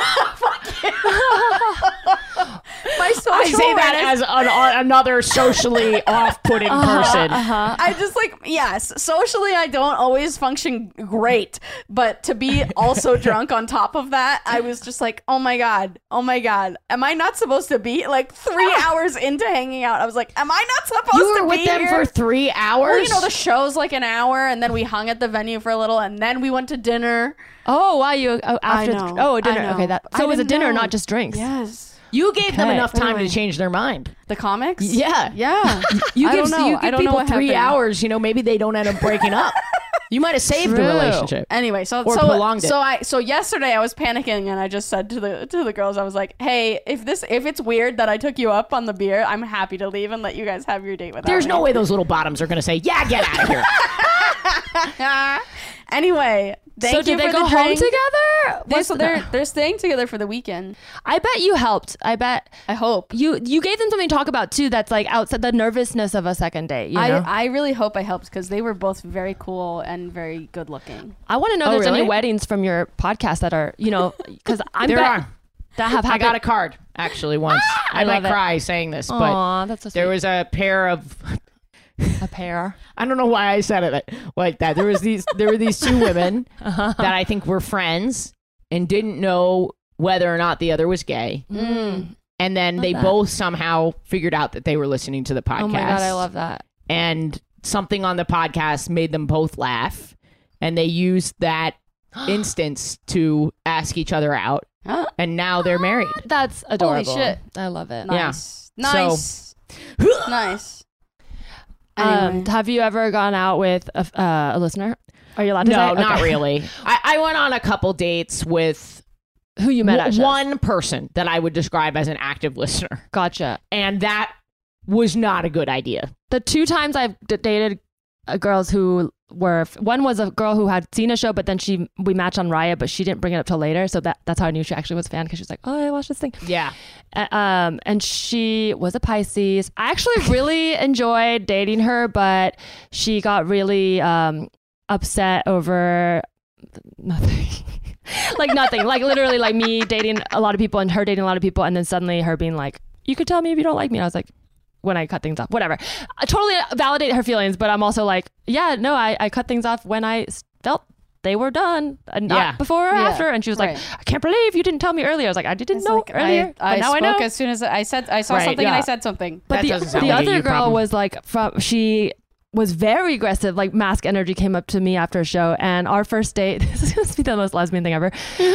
Speaker 3: My social
Speaker 1: I say that
Speaker 3: awareness-
Speaker 1: as an, uh, another socially off-putting person.
Speaker 2: Uh-huh.
Speaker 3: I just like, yes, socially I don't always function great, but to be also drunk on top of that, I was just like, oh my God, oh my God, am I not supposed to be like three hours into hanging out? I was like, am I not supposed
Speaker 1: You
Speaker 3: to
Speaker 1: were
Speaker 3: be
Speaker 1: with them
Speaker 3: here?
Speaker 1: for three hours?
Speaker 3: Well, you know, the show's like an hour, and then we hung at the venue for a little, and then we went to dinner.
Speaker 2: Oh, wow. You oh, after
Speaker 3: I know,
Speaker 2: oh dinner.
Speaker 3: I know.
Speaker 2: Okay, that
Speaker 3: I
Speaker 2: so it was a
Speaker 3: didn't
Speaker 2: dinner,
Speaker 3: know.
Speaker 2: not just drinks.
Speaker 3: Yes.
Speaker 1: You gave them
Speaker 2: Okay.
Speaker 1: enough time
Speaker 3: Anyway.
Speaker 1: to change their mind.
Speaker 3: The comics?
Speaker 1: Yeah.
Speaker 3: Yeah.
Speaker 1: You
Speaker 3: I
Speaker 1: give,
Speaker 3: don't know.
Speaker 1: you
Speaker 3: I
Speaker 1: give
Speaker 3: don't know
Speaker 1: people
Speaker 3: what
Speaker 1: three
Speaker 3: happened.
Speaker 1: hours, you know, maybe they don't end up breaking up. You might have saved the
Speaker 2: True.
Speaker 1: relationship.
Speaker 3: Anyway, so
Speaker 1: Or
Speaker 3: so
Speaker 1: prolonged it.
Speaker 3: so I so yesterday I was panicking and I just said to the to the girls, I was like, hey, if this if it's weird that I took you up on the beer, I'm happy to leave and let you guys have your date without
Speaker 1: There's
Speaker 3: me.
Speaker 1: no way those little bottoms are going to say, yeah, get out of here.
Speaker 3: Anyway, thank
Speaker 2: so
Speaker 3: you
Speaker 2: did they
Speaker 3: for
Speaker 2: go
Speaker 3: the
Speaker 2: home
Speaker 3: drink.
Speaker 2: together?
Speaker 3: They,
Speaker 2: What's
Speaker 3: so
Speaker 2: the-
Speaker 3: they're they're staying together for the weekend.
Speaker 2: I bet you helped. I bet
Speaker 3: I hope.
Speaker 2: you you gave them something to talk about too. That's like outside the nervousness of a second date. You know?
Speaker 3: I, I really hope I helped because they were both very cool and very good looking.
Speaker 2: I want to know
Speaker 1: Oh,
Speaker 2: if there's
Speaker 1: really?
Speaker 2: any weddings from your podcast that are, you know, because I'm
Speaker 1: There
Speaker 2: bet
Speaker 1: are.
Speaker 2: that have
Speaker 1: I
Speaker 2: happened.
Speaker 1: got a card, actually, once. I,
Speaker 2: I
Speaker 1: might
Speaker 2: love it.
Speaker 1: cry saying this, but
Speaker 2: Aw, that's so sweet.
Speaker 1: there was a pair of...
Speaker 2: a pair.
Speaker 1: I don't know why I said it like that. There was these there were these two women that I think were friends and didn't know whether or not the other was gay.
Speaker 3: Mm.
Speaker 1: And then they
Speaker 2: that.
Speaker 1: both somehow figured out that they were listening to the podcast.
Speaker 2: Oh my god, I love that.
Speaker 1: And something on the podcast made them both laugh. And they used that instance to ask each other out.
Speaker 3: Huh?
Speaker 1: And now they're married.
Speaker 2: That's adorable.
Speaker 3: shit.
Speaker 2: I love it.
Speaker 1: Yeah.
Speaker 3: Nice. Nice. nice.
Speaker 2: Um,
Speaker 3: Anyway.
Speaker 2: have you ever gone out with a, uh, a listener? Are you allowed to
Speaker 1: No,
Speaker 2: say?
Speaker 1: not
Speaker 2: Okay.
Speaker 1: really. I, I went on a couple dates with
Speaker 2: Who you met at
Speaker 1: w-
Speaker 2: shows.
Speaker 1: one person that I would describe as an active listener.
Speaker 2: Gotcha.
Speaker 1: And that was not a good idea.
Speaker 2: The two times I've d- dated uh, girls who were one was a girl who had seen a show, but then she we matched on Riot, but she didn't bring it up till later. So that that's how I knew she actually was a fan because she was like, "Oh, I watched this thing."
Speaker 1: Yeah.
Speaker 2: Uh, um, and she was a Pisces. I actually really enjoyed dating her, but she got really um upset over nothing. like nothing. Like literally, like me dating a lot of people and her dating a lot of people, and then suddenly her being like, "You could tell me if you don't like me." And I was like, when I cut things off, whatever. I totally validate her feelings, but I'm also like, yeah, no, I, I cut things off when I s- felt they were done, and not
Speaker 1: Yeah.
Speaker 2: before or
Speaker 3: Yeah,
Speaker 2: after. And she was
Speaker 3: right.
Speaker 2: like, I can't believe you didn't tell me earlier. I was like, I didn't
Speaker 3: It's
Speaker 2: know
Speaker 3: like,
Speaker 2: earlier,
Speaker 3: I, I
Speaker 2: but now I
Speaker 3: spoke
Speaker 2: know.
Speaker 3: as soon as I said I saw
Speaker 1: Right,
Speaker 3: something and
Speaker 1: yeah.
Speaker 3: I said something.
Speaker 2: But
Speaker 1: That
Speaker 2: the,
Speaker 1: doesn't sound
Speaker 2: the
Speaker 1: like a
Speaker 2: other
Speaker 1: you
Speaker 2: girl
Speaker 1: problem.
Speaker 2: was like, from she was very aggressive. Like Mask Energy came up to me after a show, and our first date. This is going to be the most lesbian thing ever.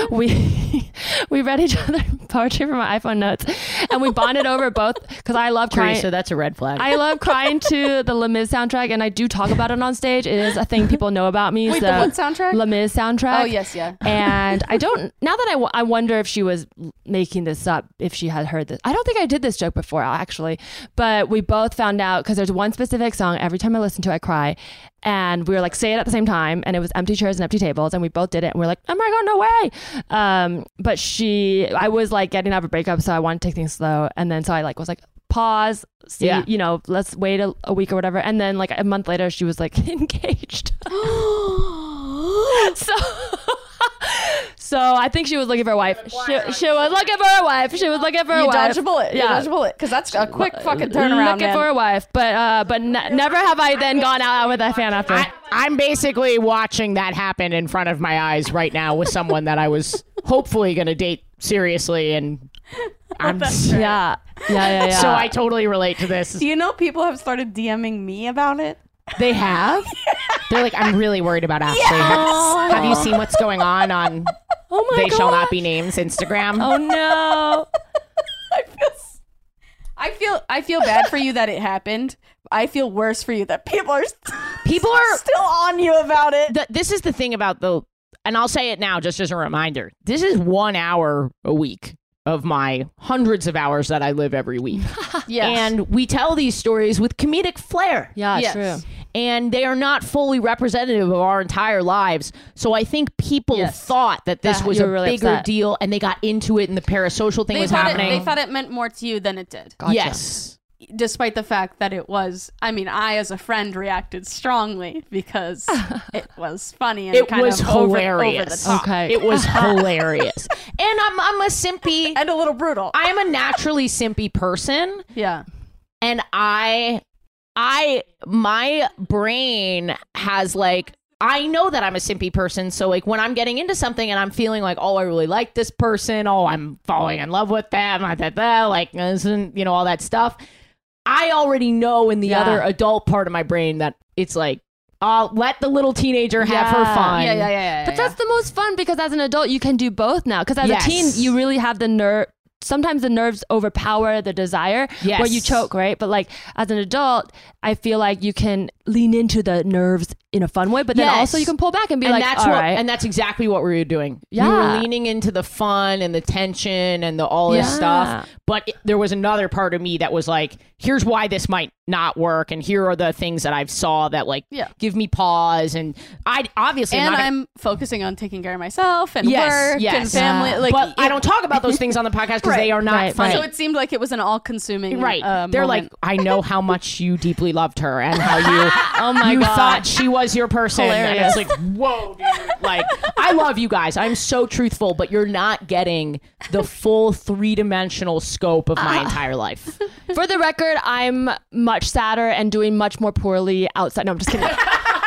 Speaker 2: we we read each other poetry from my iPhone notes, and we bonded over both because I love crying.
Speaker 1: Teresa, that's a red flag.
Speaker 2: I love crying to the Les Mis soundtrack, and I do talk about it on stage. It is a thing people know about me.
Speaker 3: Wait,
Speaker 2: so
Speaker 3: the what soundtrack?
Speaker 2: Les Mis soundtrack.
Speaker 3: Oh yes, yeah.
Speaker 2: And I don't, now that I, w- I wonder if she was making this up, if she had heard this. I don't think I did this joke before, actually. But we both found out, because there's one specific song, every time I listen to it, I cry. And we were like, say it at the same time. And it was Empty Chairs and Empty Tables. And we both did it. And we are like, oh my God, no way. Um, but she, I was like getting out of a breakup, so I wanted to take things slow. And then so I like was like, pause, see,
Speaker 1: Yeah.
Speaker 2: you know, let's wait a, a week or whatever. And then like a month later, she was like engaged. so so I think she was looking for a wife. She, she was looking for a wife. She was looking for a
Speaker 3: You
Speaker 2: wife.
Speaker 3: dodge a bullet. You
Speaker 2: Yeah.
Speaker 3: dodge a bullet because that's a quick fucking turnaround.
Speaker 2: Looking
Speaker 3: man.
Speaker 2: for a wife, but uh, but n- never have I then gone out with that fan after.
Speaker 1: I, I'm basically watching that happen in front of my eyes right now with someone that I was hopefully going to date seriously, and I'm
Speaker 2: yeah, yeah, yeah, yeah.
Speaker 1: so I totally relate to this.
Speaker 3: Do you know people have started DMing me about it?
Speaker 1: They have. They're like, I'm really worried about Ashley. Have, have you seen what's going on on
Speaker 2: oh my
Speaker 1: They
Speaker 2: God.
Speaker 1: Shall Not Be Names Instagram?
Speaker 2: Oh no.
Speaker 3: I feel, s- I feel, I feel bad for you that it happened. I feel worse for you that people are st-
Speaker 1: People are
Speaker 3: still on you about it.
Speaker 1: the, this is the thing about the, and I'll say it now just as a reminder. This is one hour a week of my hundreds of hours that I live every week.
Speaker 3: Yes.
Speaker 1: And we tell these stories with comedic flair.
Speaker 2: Yeah,
Speaker 3: Yes.
Speaker 2: true.
Speaker 1: And they are not fully representative of our entire lives. So I think people
Speaker 3: Yes.
Speaker 1: thought that this
Speaker 2: That
Speaker 1: was
Speaker 2: you
Speaker 1: a
Speaker 2: were really
Speaker 1: bigger
Speaker 2: upset.
Speaker 1: deal, and they got into it and the parasocial thing
Speaker 3: they
Speaker 1: was
Speaker 3: thought, it,
Speaker 1: happening.
Speaker 3: they thought it meant more to you than it did.
Speaker 2: Gotcha.
Speaker 1: Yes.
Speaker 3: despite the fact that it was, I mean, I as a friend reacted strongly because it was funny and
Speaker 1: It
Speaker 3: kind
Speaker 1: was
Speaker 3: of over,
Speaker 1: hilarious.
Speaker 3: over the top.
Speaker 2: Okay.
Speaker 1: It was hilarious. And I'm I'm a simpy.
Speaker 3: And a little brutal.
Speaker 1: I am a naturally simpy person,
Speaker 3: yeah.
Speaker 1: and I I my brain has like I know that I'm a simpy person, so like when I'm getting into something and I'm feeling like, oh, I really like this person, oh, I'm falling in love with them, blah, blah, blah, like, you know, all that stuff. I already know in the
Speaker 2: Yeah.
Speaker 1: other adult part of my brain that it's like, I'll let the little teenager have her
Speaker 2: Yeah.
Speaker 1: fun.
Speaker 3: Yeah, yeah, yeah, yeah.
Speaker 2: But that's the most fun because as an adult, you can do both now. Because as
Speaker 1: Yes.
Speaker 2: a teen, you really have the nerve. Sometimes the nerves overpower the desire
Speaker 1: Yes.
Speaker 2: where you choke, right? But like as an adult, I feel like you can lean into the nerves in a fun way, but then
Speaker 1: Yes.
Speaker 2: also you can pull back and be
Speaker 1: and
Speaker 2: like,
Speaker 1: that's
Speaker 2: all
Speaker 1: what,
Speaker 2: right.
Speaker 1: and that's exactly what we were doing. We
Speaker 2: Yeah.
Speaker 1: were leaning into the fun and the tension and the all this
Speaker 2: Yeah.
Speaker 1: stuff. But it, there was another part of me that was like, here's why this might not work, and here are the things that I've saw that like
Speaker 3: Yeah.
Speaker 1: give me pause. And I obviously,
Speaker 3: and
Speaker 1: I'm, not
Speaker 3: I'm focusing on taking care of myself and
Speaker 1: Yes,
Speaker 3: work
Speaker 1: yes.
Speaker 3: and family.
Speaker 2: Yeah.
Speaker 3: Like,
Speaker 1: but
Speaker 3: it-
Speaker 1: I don't talk about those things on the podcast because
Speaker 3: Right.
Speaker 1: they are not
Speaker 2: Right,
Speaker 1: funny.
Speaker 3: So it seemed like it was an all-consuming.
Speaker 1: Right.
Speaker 3: Uh,
Speaker 1: They're
Speaker 3: moment.
Speaker 1: like, I know how much you deeply loved her and how you
Speaker 2: oh my
Speaker 1: you
Speaker 2: God.
Speaker 1: thought she was your person.
Speaker 3: Hilarious.
Speaker 1: And it's like, whoa, dude. Like, I love you guys. I'm so truthful, but you're not getting the full three-dimensional scope of my entire life.
Speaker 2: For the record, I'm much sadder and doing much more poorly outside. No, I'm just kidding. N-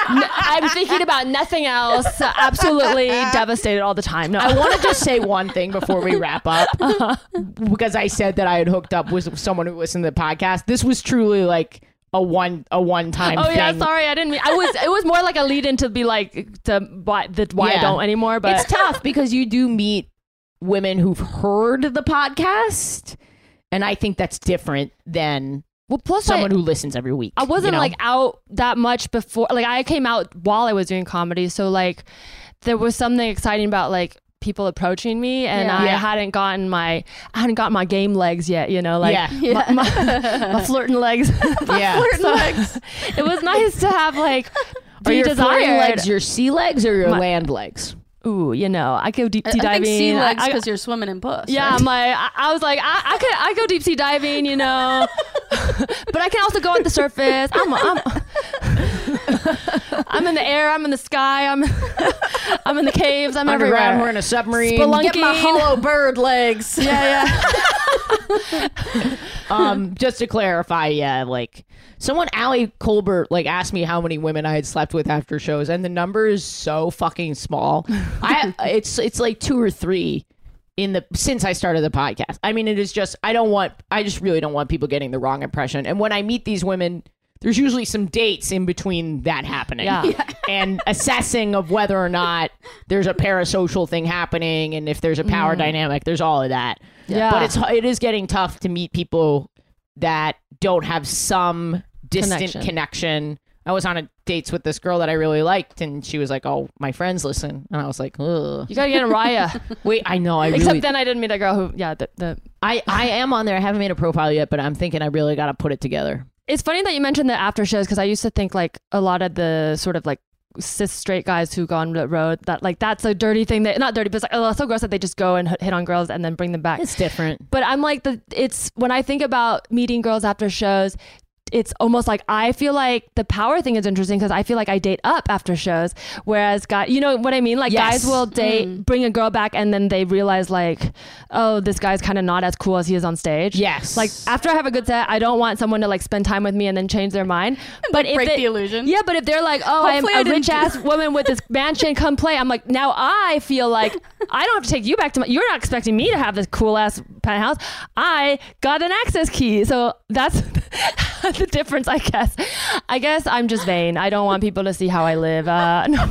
Speaker 2: I'm thinking about nothing else. Absolutely devastated all the time. No,
Speaker 1: I want to just say one thing before we wrap up, because I said that I had hooked up with someone who listened to the podcast. This was truly like a one a one time
Speaker 2: Oh
Speaker 1: thing.
Speaker 2: yeah, sorry, I didn't mean. I was. It was more like a lead in to be like to why the why I
Speaker 1: Yeah.
Speaker 2: don't anymore. But
Speaker 1: It's tough because you do meet women who've heard the podcast, and I think that's different than
Speaker 2: well, plus
Speaker 1: someone
Speaker 2: I,
Speaker 1: who listens every week.
Speaker 2: I wasn't
Speaker 1: you know?
Speaker 2: like out that much before. Like I came out while I was doing comedy, so like there was something exciting about like people approaching me, and
Speaker 3: Yeah.
Speaker 2: I
Speaker 1: Yeah.
Speaker 2: hadn't gotten my I hadn't got my game legs yet. You know, like
Speaker 1: Yeah.
Speaker 3: Yeah.
Speaker 2: my, my, my flirting legs.
Speaker 1: yeah.
Speaker 3: Flirting legs.
Speaker 2: It was nice to have like
Speaker 1: Are
Speaker 2: be
Speaker 1: your flirting
Speaker 2: desired.
Speaker 1: legs your sea legs or your
Speaker 2: My-
Speaker 1: land legs?
Speaker 2: Ooh, you know, I go deep
Speaker 3: I
Speaker 2: sea
Speaker 3: I
Speaker 2: diving.
Speaker 3: think sea legs
Speaker 2: I- I-
Speaker 3: because you're swimming in puss.
Speaker 2: Yeah,
Speaker 3: right?
Speaker 2: my I, I was like I, I could I go deep sea diving, you know, but I can also go at the surface. I'm I'm I'm in the air. I'm in the sky. I'm I'm in the caves. I'm
Speaker 1: Underground,
Speaker 2: everywhere.
Speaker 1: we're in a submarine.
Speaker 2: Spelunking.
Speaker 3: Get my hollow bird legs.
Speaker 2: Yeah, yeah.
Speaker 1: um, just to clarify, yeah, like someone, Allie Colbert, like asked me how many women I had slept with after shows, and the number is so fucking small. I it's it's like two or three in the since I started the podcast. I mean, it is just I don't want I just really don't want people getting the wrong impression. And when I meet these women, there's usually some dates in between that happening.
Speaker 2: Yeah.
Speaker 1: And assessing of whether or not there's a parasocial thing happening, and if there's a power dynamic, there's all of that.
Speaker 2: Yeah.
Speaker 1: But it's it is getting tough to meet people that don't have some distant
Speaker 2: Connection.
Speaker 1: connection. I was on a dates with this girl that I really liked, and she was like, "Oh, my friends listen," and I was like, "Ugh."
Speaker 2: You gotta get in Raya.
Speaker 1: Wait, I know, I
Speaker 2: Except
Speaker 1: really,
Speaker 2: then I didn't meet a girl who, yeah, the, the
Speaker 1: I I am on there. I haven't made a profile yet, but I'm thinking I really got to put it together.
Speaker 2: It's funny that you mentioned the after shows because I used to think like a lot of the sort of like cis straight guys who go on the road that like that's a dirty thing that not dirty but it's like oh, so gross that they just go and hit hit on girls and then bring them back.
Speaker 1: It's different.
Speaker 2: But I'm like the it's when I think about meeting girls after shows, it's almost like I feel like the power thing is interesting because I feel like I date up after shows, whereas guys, you know what I mean? Like
Speaker 1: Yes.
Speaker 2: guys will date,
Speaker 3: Mm.
Speaker 2: bring a girl back, and then they realize like, oh, this guy's kind of not as cool as he is on stage.
Speaker 1: Yes.
Speaker 2: Like after I have a good set, I don't want someone to like spend time with me and then change their mind. But if
Speaker 3: break
Speaker 2: they,
Speaker 3: the illusion.
Speaker 2: yeah, but if they're like, oh, I'm
Speaker 3: Hopefully I
Speaker 2: a
Speaker 3: didn't
Speaker 2: rich
Speaker 3: do
Speaker 2: ass woman with this mansion, come play. I'm like, now I feel like I don't have to take you back to my. You're not expecting me to have this cool ass penthouse. I got an access key, so that's the difference, I guess. I guess I'm just vain. I don't want people to see how I live. Uh, no.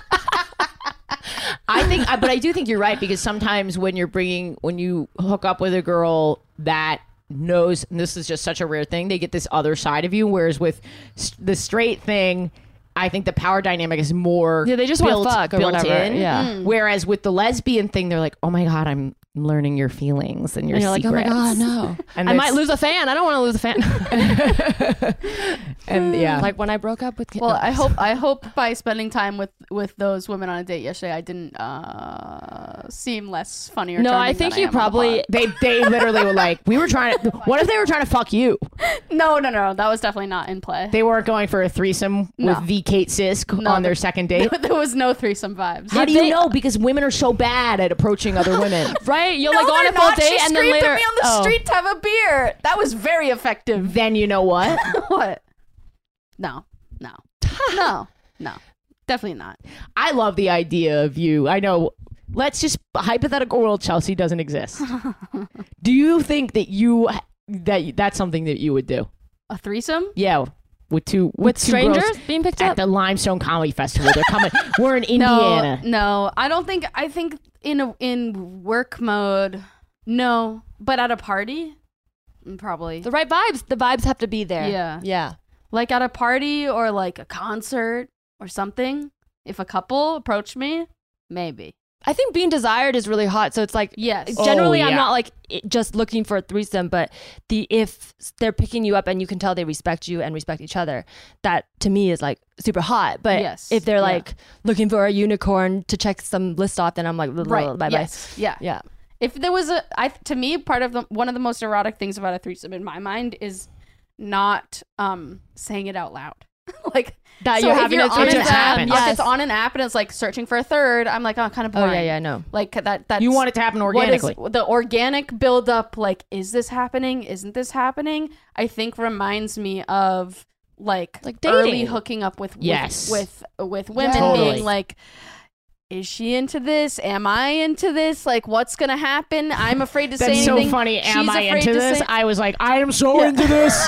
Speaker 1: I think, but I do think you're right because sometimes when you're bringing, when you hook up with a girl that knows, and this is just such a rare thing, they get this other side of you. Whereas with s- the straight thing, I think the power dynamic is more
Speaker 2: Yeah, they just wanna
Speaker 1: built,
Speaker 2: fuck or
Speaker 1: built
Speaker 2: whatever.
Speaker 1: in.
Speaker 2: Yeah.
Speaker 3: Mm.
Speaker 1: Whereas with the lesbian thing, they're like, oh my God, I'm learning your feelings and your
Speaker 2: And you're like, oh my
Speaker 1: secrets.
Speaker 2: God, no.
Speaker 1: And
Speaker 2: I might
Speaker 1: it's-
Speaker 2: lose a fan. I don't want to lose a fan.
Speaker 1: And yeah,
Speaker 2: Like when I broke up with Kim.
Speaker 3: Well, I hope I hope by spending time with with those women on a date yesterday, I didn't uh, seem less funny or
Speaker 2: No,
Speaker 3: charming
Speaker 2: I think
Speaker 3: than
Speaker 2: you
Speaker 3: am on the
Speaker 2: probably.
Speaker 3: pod.
Speaker 1: they they literally were like, we were trying to. What if they were trying to fuck you?
Speaker 3: No, no, no, that was definitely not in play.
Speaker 1: They weren't going for a threesome
Speaker 3: No.
Speaker 1: with the Kate Sisk
Speaker 3: No,
Speaker 1: on their
Speaker 3: the-
Speaker 1: second date.
Speaker 3: there was no threesome vibes.
Speaker 1: How do
Speaker 2: they-
Speaker 1: you know? Because women are so bad at approaching other women.
Speaker 2: Right? You'll
Speaker 3: No,
Speaker 2: like go on
Speaker 3: they're
Speaker 2: a full
Speaker 3: not.
Speaker 2: date
Speaker 3: She
Speaker 2: and then
Speaker 3: screamed
Speaker 2: later.
Speaker 3: at me on the
Speaker 2: oh.
Speaker 3: street to have a beer. That was very effective.
Speaker 1: Then you know what?
Speaker 3: What? No, no, no, no. Definitely not.
Speaker 1: I love the idea of you. I know. Let's just hypothetical world Chelsea doesn't exist. Do you think that you that that's something that you would do?
Speaker 3: A threesome?
Speaker 1: Yeah, with two with,
Speaker 2: With
Speaker 1: two
Speaker 2: strangers
Speaker 1: girls
Speaker 2: being picked
Speaker 1: at
Speaker 2: up.
Speaker 1: the Limestone Comedy Festival. They're coming. We're in
Speaker 3: No,
Speaker 1: Indiana.
Speaker 3: no. I don't think. I think in a, in work mode, no. But at a party, mm, probably.
Speaker 2: The right vibes. The vibes have to be there.
Speaker 3: Yeah.
Speaker 2: Yeah.
Speaker 3: Like at a party or like a concert or something. If a couple approached me, maybe.
Speaker 2: I think being desired is really hot. So it's like,
Speaker 3: Yes.
Speaker 2: generally
Speaker 1: Oh,
Speaker 2: I'm
Speaker 1: yeah.
Speaker 2: not like it, just looking for a threesome, but the if they're picking you up and you can tell they respect you and respect each other, that to me is like super hot. But
Speaker 3: Yes.
Speaker 2: if they're
Speaker 3: Yeah.
Speaker 2: like looking for a unicorn to check some list off, then I'm like,
Speaker 3: Right.
Speaker 2: bye bye.
Speaker 3: Yes. Yeah.
Speaker 2: Yeah.
Speaker 3: If there was a, I to me, part of the one of the most erotic things about a threesome in my mind is not um saying it out loud. Like
Speaker 2: That
Speaker 3: so
Speaker 2: you're
Speaker 3: if
Speaker 2: having
Speaker 3: you're
Speaker 2: a
Speaker 3: on
Speaker 1: It
Speaker 3: an
Speaker 1: just
Speaker 3: app,
Speaker 1: happens.
Speaker 3: if
Speaker 2: Yes.
Speaker 3: it's on an app and it's like searching for a third, I'm like, oh, kind of
Speaker 2: Oh
Speaker 3: boring.
Speaker 2: yeah, yeah, I know.
Speaker 3: Like that. That's
Speaker 1: You want it to happen
Speaker 3: what is-
Speaker 1: organically.
Speaker 3: the organic build up. Like, is this happening? Isn't this happening? I think reminds me of like,
Speaker 2: Like
Speaker 3: early
Speaker 2: dating.
Speaker 3: hooking up with with
Speaker 1: Yes.
Speaker 3: with, with women
Speaker 1: Totally.
Speaker 3: being like. Is she into this? Am I into this? Like, what's gonna happen? I'm afraid to say
Speaker 1: That's so
Speaker 3: anything.
Speaker 1: funny. Am
Speaker 3: She's
Speaker 1: I
Speaker 3: afraid
Speaker 1: into
Speaker 3: to
Speaker 1: this?
Speaker 3: say-
Speaker 1: I was like, I am so into this.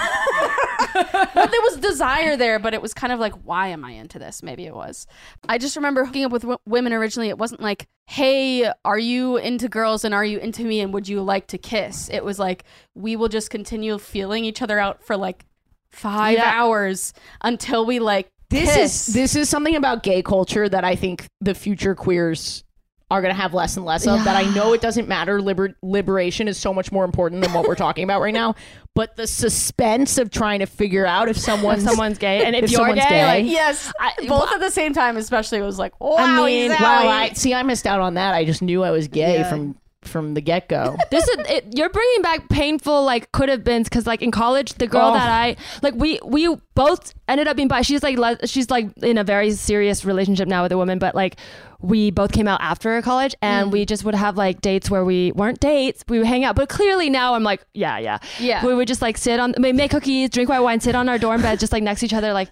Speaker 3: Well, there was desire there, but it was kind of like, why am I into this? Maybe it was. I just remember hooking up with w- women originally. It wasn't like, hey, are you into girls and are you into me and would you like to kiss? It was like, we will just continue feeling each other out for like five
Speaker 1: Yeah.
Speaker 3: hours until we like
Speaker 1: This
Speaker 3: kiss.
Speaker 1: is this is something about gay culture that I think the future queers are going to have less and less of. That I know it doesn't matter. Liber- liberation is so much more important than what we're talking about right now. But the suspense of trying to figure out if
Speaker 2: If
Speaker 1: someone's
Speaker 2: someone's gay, and if,
Speaker 1: If
Speaker 2: you're
Speaker 1: someone's
Speaker 2: gay,
Speaker 1: gay.
Speaker 2: like
Speaker 3: Yes,
Speaker 2: I-
Speaker 3: both at the same time, especially. It was like, wow,
Speaker 2: I mean,
Speaker 3: he's
Speaker 1: wow,
Speaker 3: out.
Speaker 1: I see. I missed out on that. I just knew I was gay
Speaker 3: Yeah.
Speaker 1: from from the get go.
Speaker 2: this is it, you're bringing back painful like could have beens because like in college the girl
Speaker 1: Oh.
Speaker 2: that I like we we both ended up being bi. She's like le- she's like in a very serious relationship now with a woman, but like we both came out after college and
Speaker 3: Mm.
Speaker 2: we just would have like dates where we weren't dates, we would hang out, but clearly now I'm like yeah yeah
Speaker 3: Yeah.
Speaker 2: we would just like sit on we make cookies, drink white wine, sit on our dorm bed just like next to each other like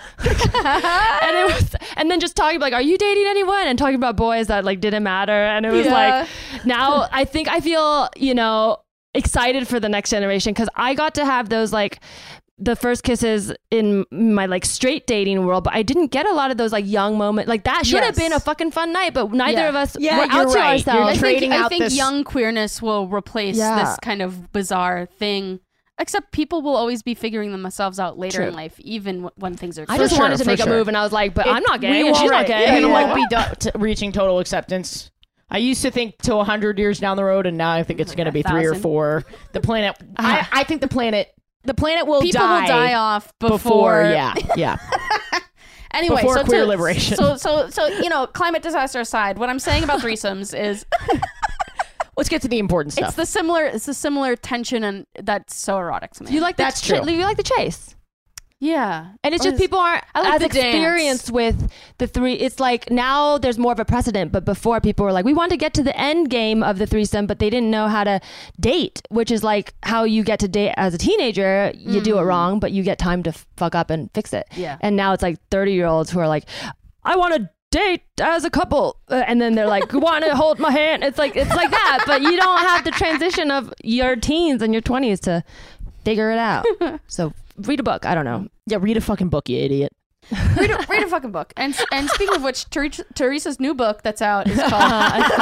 Speaker 2: and it was and then just talking like are you dating anyone and talking about boys that like didn't matter, and it was
Speaker 3: Yeah.
Speaker 2: like now I think I feel you know excited for the next generation because I got to have those like the first kisses in my like straight dating world, but I didn't get a lot of those like young moments. Like that should have
Speaker 3: Yes.
Speaker 2: been a fucking fun night, but neither
Speaker 3: Yeah.
Speaker 2: of us
Speaker 1: Yeah,
Speaker 2: were
Speaker 1: you're
Speaker 2: out to
Speaker 1: right. You're
Speaker 3: I
Speaker 2: ourselves.
Speaker 1: trading
Speaker 3: think, I
Speaker 1: out
Speaker 3: think
Speaker 1: this-
Speaker 3: young queerness will replace
Speaker 2: Yeah.
Speaker 3: this kind of bizarre thing. Except people will always be figuring themselves out later
Speaker 2: True.
Speaker 3: in life, even w- when things are.
Speaker 2: I
Speaker 1: For
Speaker 2: just
Speaker 1: sure,
Speaker 2: wanted to
Speaker 1: for
Speaker 2: make
Speaker 1: sure.
Speaker 2: a move, and I was like, but
Speaker 1: It-
Speaker 2: I'm not gay,
Speaker 1: we
Speaker 2: and she's
Speaker 1: won't-
Speaker 2: not gay.
Speaker 1: You're
Speaker 2: and
Speaker 1: gonna
Speaker 2: like,
Speaker 1: like be do- t- reaching total acceptance. I used to think to one hundred years down the road, and now I think it's
Speaker 3: Like
Speaker 1: going to
Speaker 3: a
Speaker 1: be three or
Speaker 3: thousand.
Speaker 1: four. The planet. I, I think the planet. The planet will
Speaker 3: People
Speaker 1: die
Speaker 3: will die off before.
Speaker 1: before. Yeah, yeah.
Speaker 3: Anyway,
Speaker 1: before
Speaker 3: so
Speaker 1: queer
Speaker 3: to-
Speaker 1: liberation.
Speaker 3: So, so, so you know, climate disaster aside, what I'm saying about threesomes is
Speaker 1: Let's get to the important
Speaker 3: it's
Speaker 1: stuff.
Speaker 3: the similar, it's the similar tension, and that's so erotic to me.
Speaker 2: you like the
Speaker 1: That's
Speaker 2: ch-
Speaker 1: true.
Speaker 2: You like the chase.
Speaker 3: yeah,
Speaker 2: And it's
Speaker 3: Or
Speaker 2: just
Speaker 3: is-
Speaker 2: people aren't
Speaker 3: I like
Speaker 2: as
Speaker 3: the dance.
Speaker 2: experienced with the three. It's like now there's more of a precedent, but before people were like, we want to get to the end game of the threesome, but they didn't know how to date, which is like how you get to date as a teenager. You do it wrong, but you get time to fuck up and fix it.
Speaker 3: Yeah.
Speaker 2: And now it's like thirty year olds who are like, I want to date as a couple, uh, and then they're like, want to hold my hand. It's like it's like that, but you don't have the transition of your teens and your twenties to figure it out. So read a book. I don't know.
Speaker 1: Yeah, read a fucking book, you idiot.
Speaker 3: read, a, read a fucking book. And and speaking of which, Teresa, Teresa's new book that's out is called.
Speaker 2: It's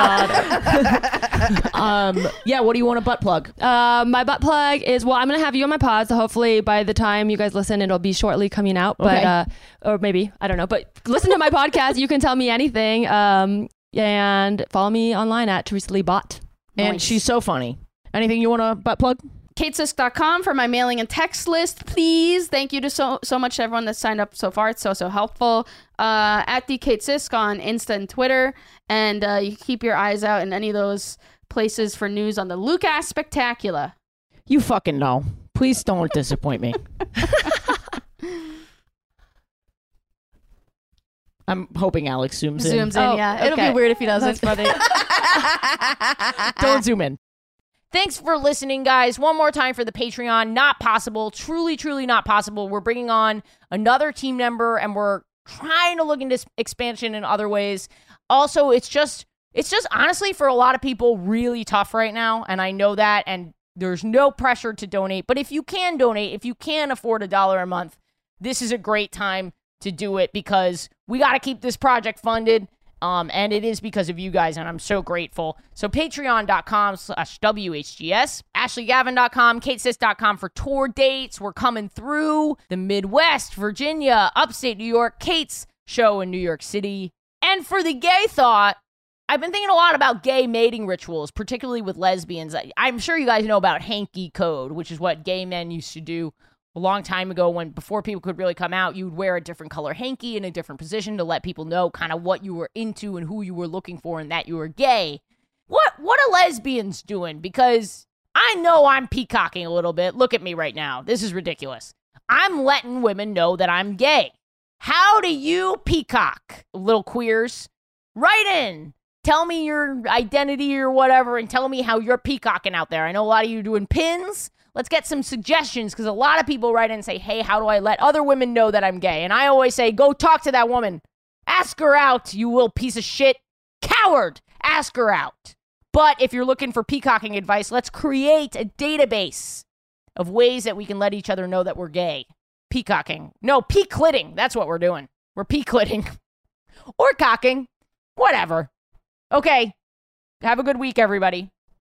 Speaker 2: called
Speaker 1: Um, yeah, what do you want to butt plug?
Speaker 2: Uh, my butt plug is well, I'm gonna have you on my pod, so hopefully by the time you guys listen, it'll be shortly coming out. But
Speaker 1: Okay.
Speaker 2: uh, or maybe I don't know. But listen to my podcast. You can tell me anything. Um, and follow me online at Teresa Lee Bot.
Speaker 1: And
Speaker 3: Nice.
Speaker 1: she's so funny. Anything you want to butt plug?
Speaker 3: kate sisk dot com for my mailing and text list, please. Thank you to so so much to everyone that's signed up so far. It's so, so helpful. Uh, at the Kate Sisk on Insta and Twitter. And uh, you keep your eyes out in any of those places for news on the Lucas Spectacular.
Speaker 1: You fucking know. Please don't disappoint me. I'm hoping Alex zooms in.
Speaker 3: Zooms in,
Speaker 2: Oh,
Speaker 3: yeah. It'll
Speaker 2: okay.
Speaker 3: be weird if he doesn't.
Speaker 2: That's funny.
Speaker 1: Don't zoom in. Thanks for listening, guys. One more time for the Patreon. Not possible. Truly, truly not possible. We're bringing on another team member, and we're trying to look into s- expansion in other ways. Also, it's just, it's just honestly for a lot of people really tough right now, and I know that, and there's no pressure to donate. But if you can donate, if you can afford a dollar a month, this is a great time to do it because we got to keep this project funded. Um, and it is because of you guys, and I'm so grateful. So patreon.com slash WHGS, ashley gavin dot com, kate sisk dot com for tour dates. We're coming through the Midwest, Virginia, upstate New York, Kate's show in New York City. And for the gay thought, I've been thinking a lot about gay mating rituals, particularly with lesbians. I, I'm sure you guys know about hanky code, which is what gay men used to do a long time ago when before people could really come out. You'd wear a different color hanky in a different position to let people know kind of what you were into and who you were looking for and that you were gay. What what are lesbians doing? Because I know I'm peacocking a little bit. Look at me right now. This is ridiculous. I'm letting women know that I'm gay. How do you peacock, little queers? Write in. Tell me your identity or whatever and tell me how you're peacocking out there. I know a lot of you are doing pins. Let's get some suggestions because a lot of people write in and say, hey, how do I let other women know that I'm gay? And I always say, go talk to that woman. Ask her out, you little piece of shit. Coward. Ask her out. But if you're looking for peacocking advice, let's create a database of ways that we can let each other know that we're gay. Peacocking. No, peaclitting. That's what we're doing. We're peaclitting. Or cocking. Whatever. Okay. Have a good week, everybody.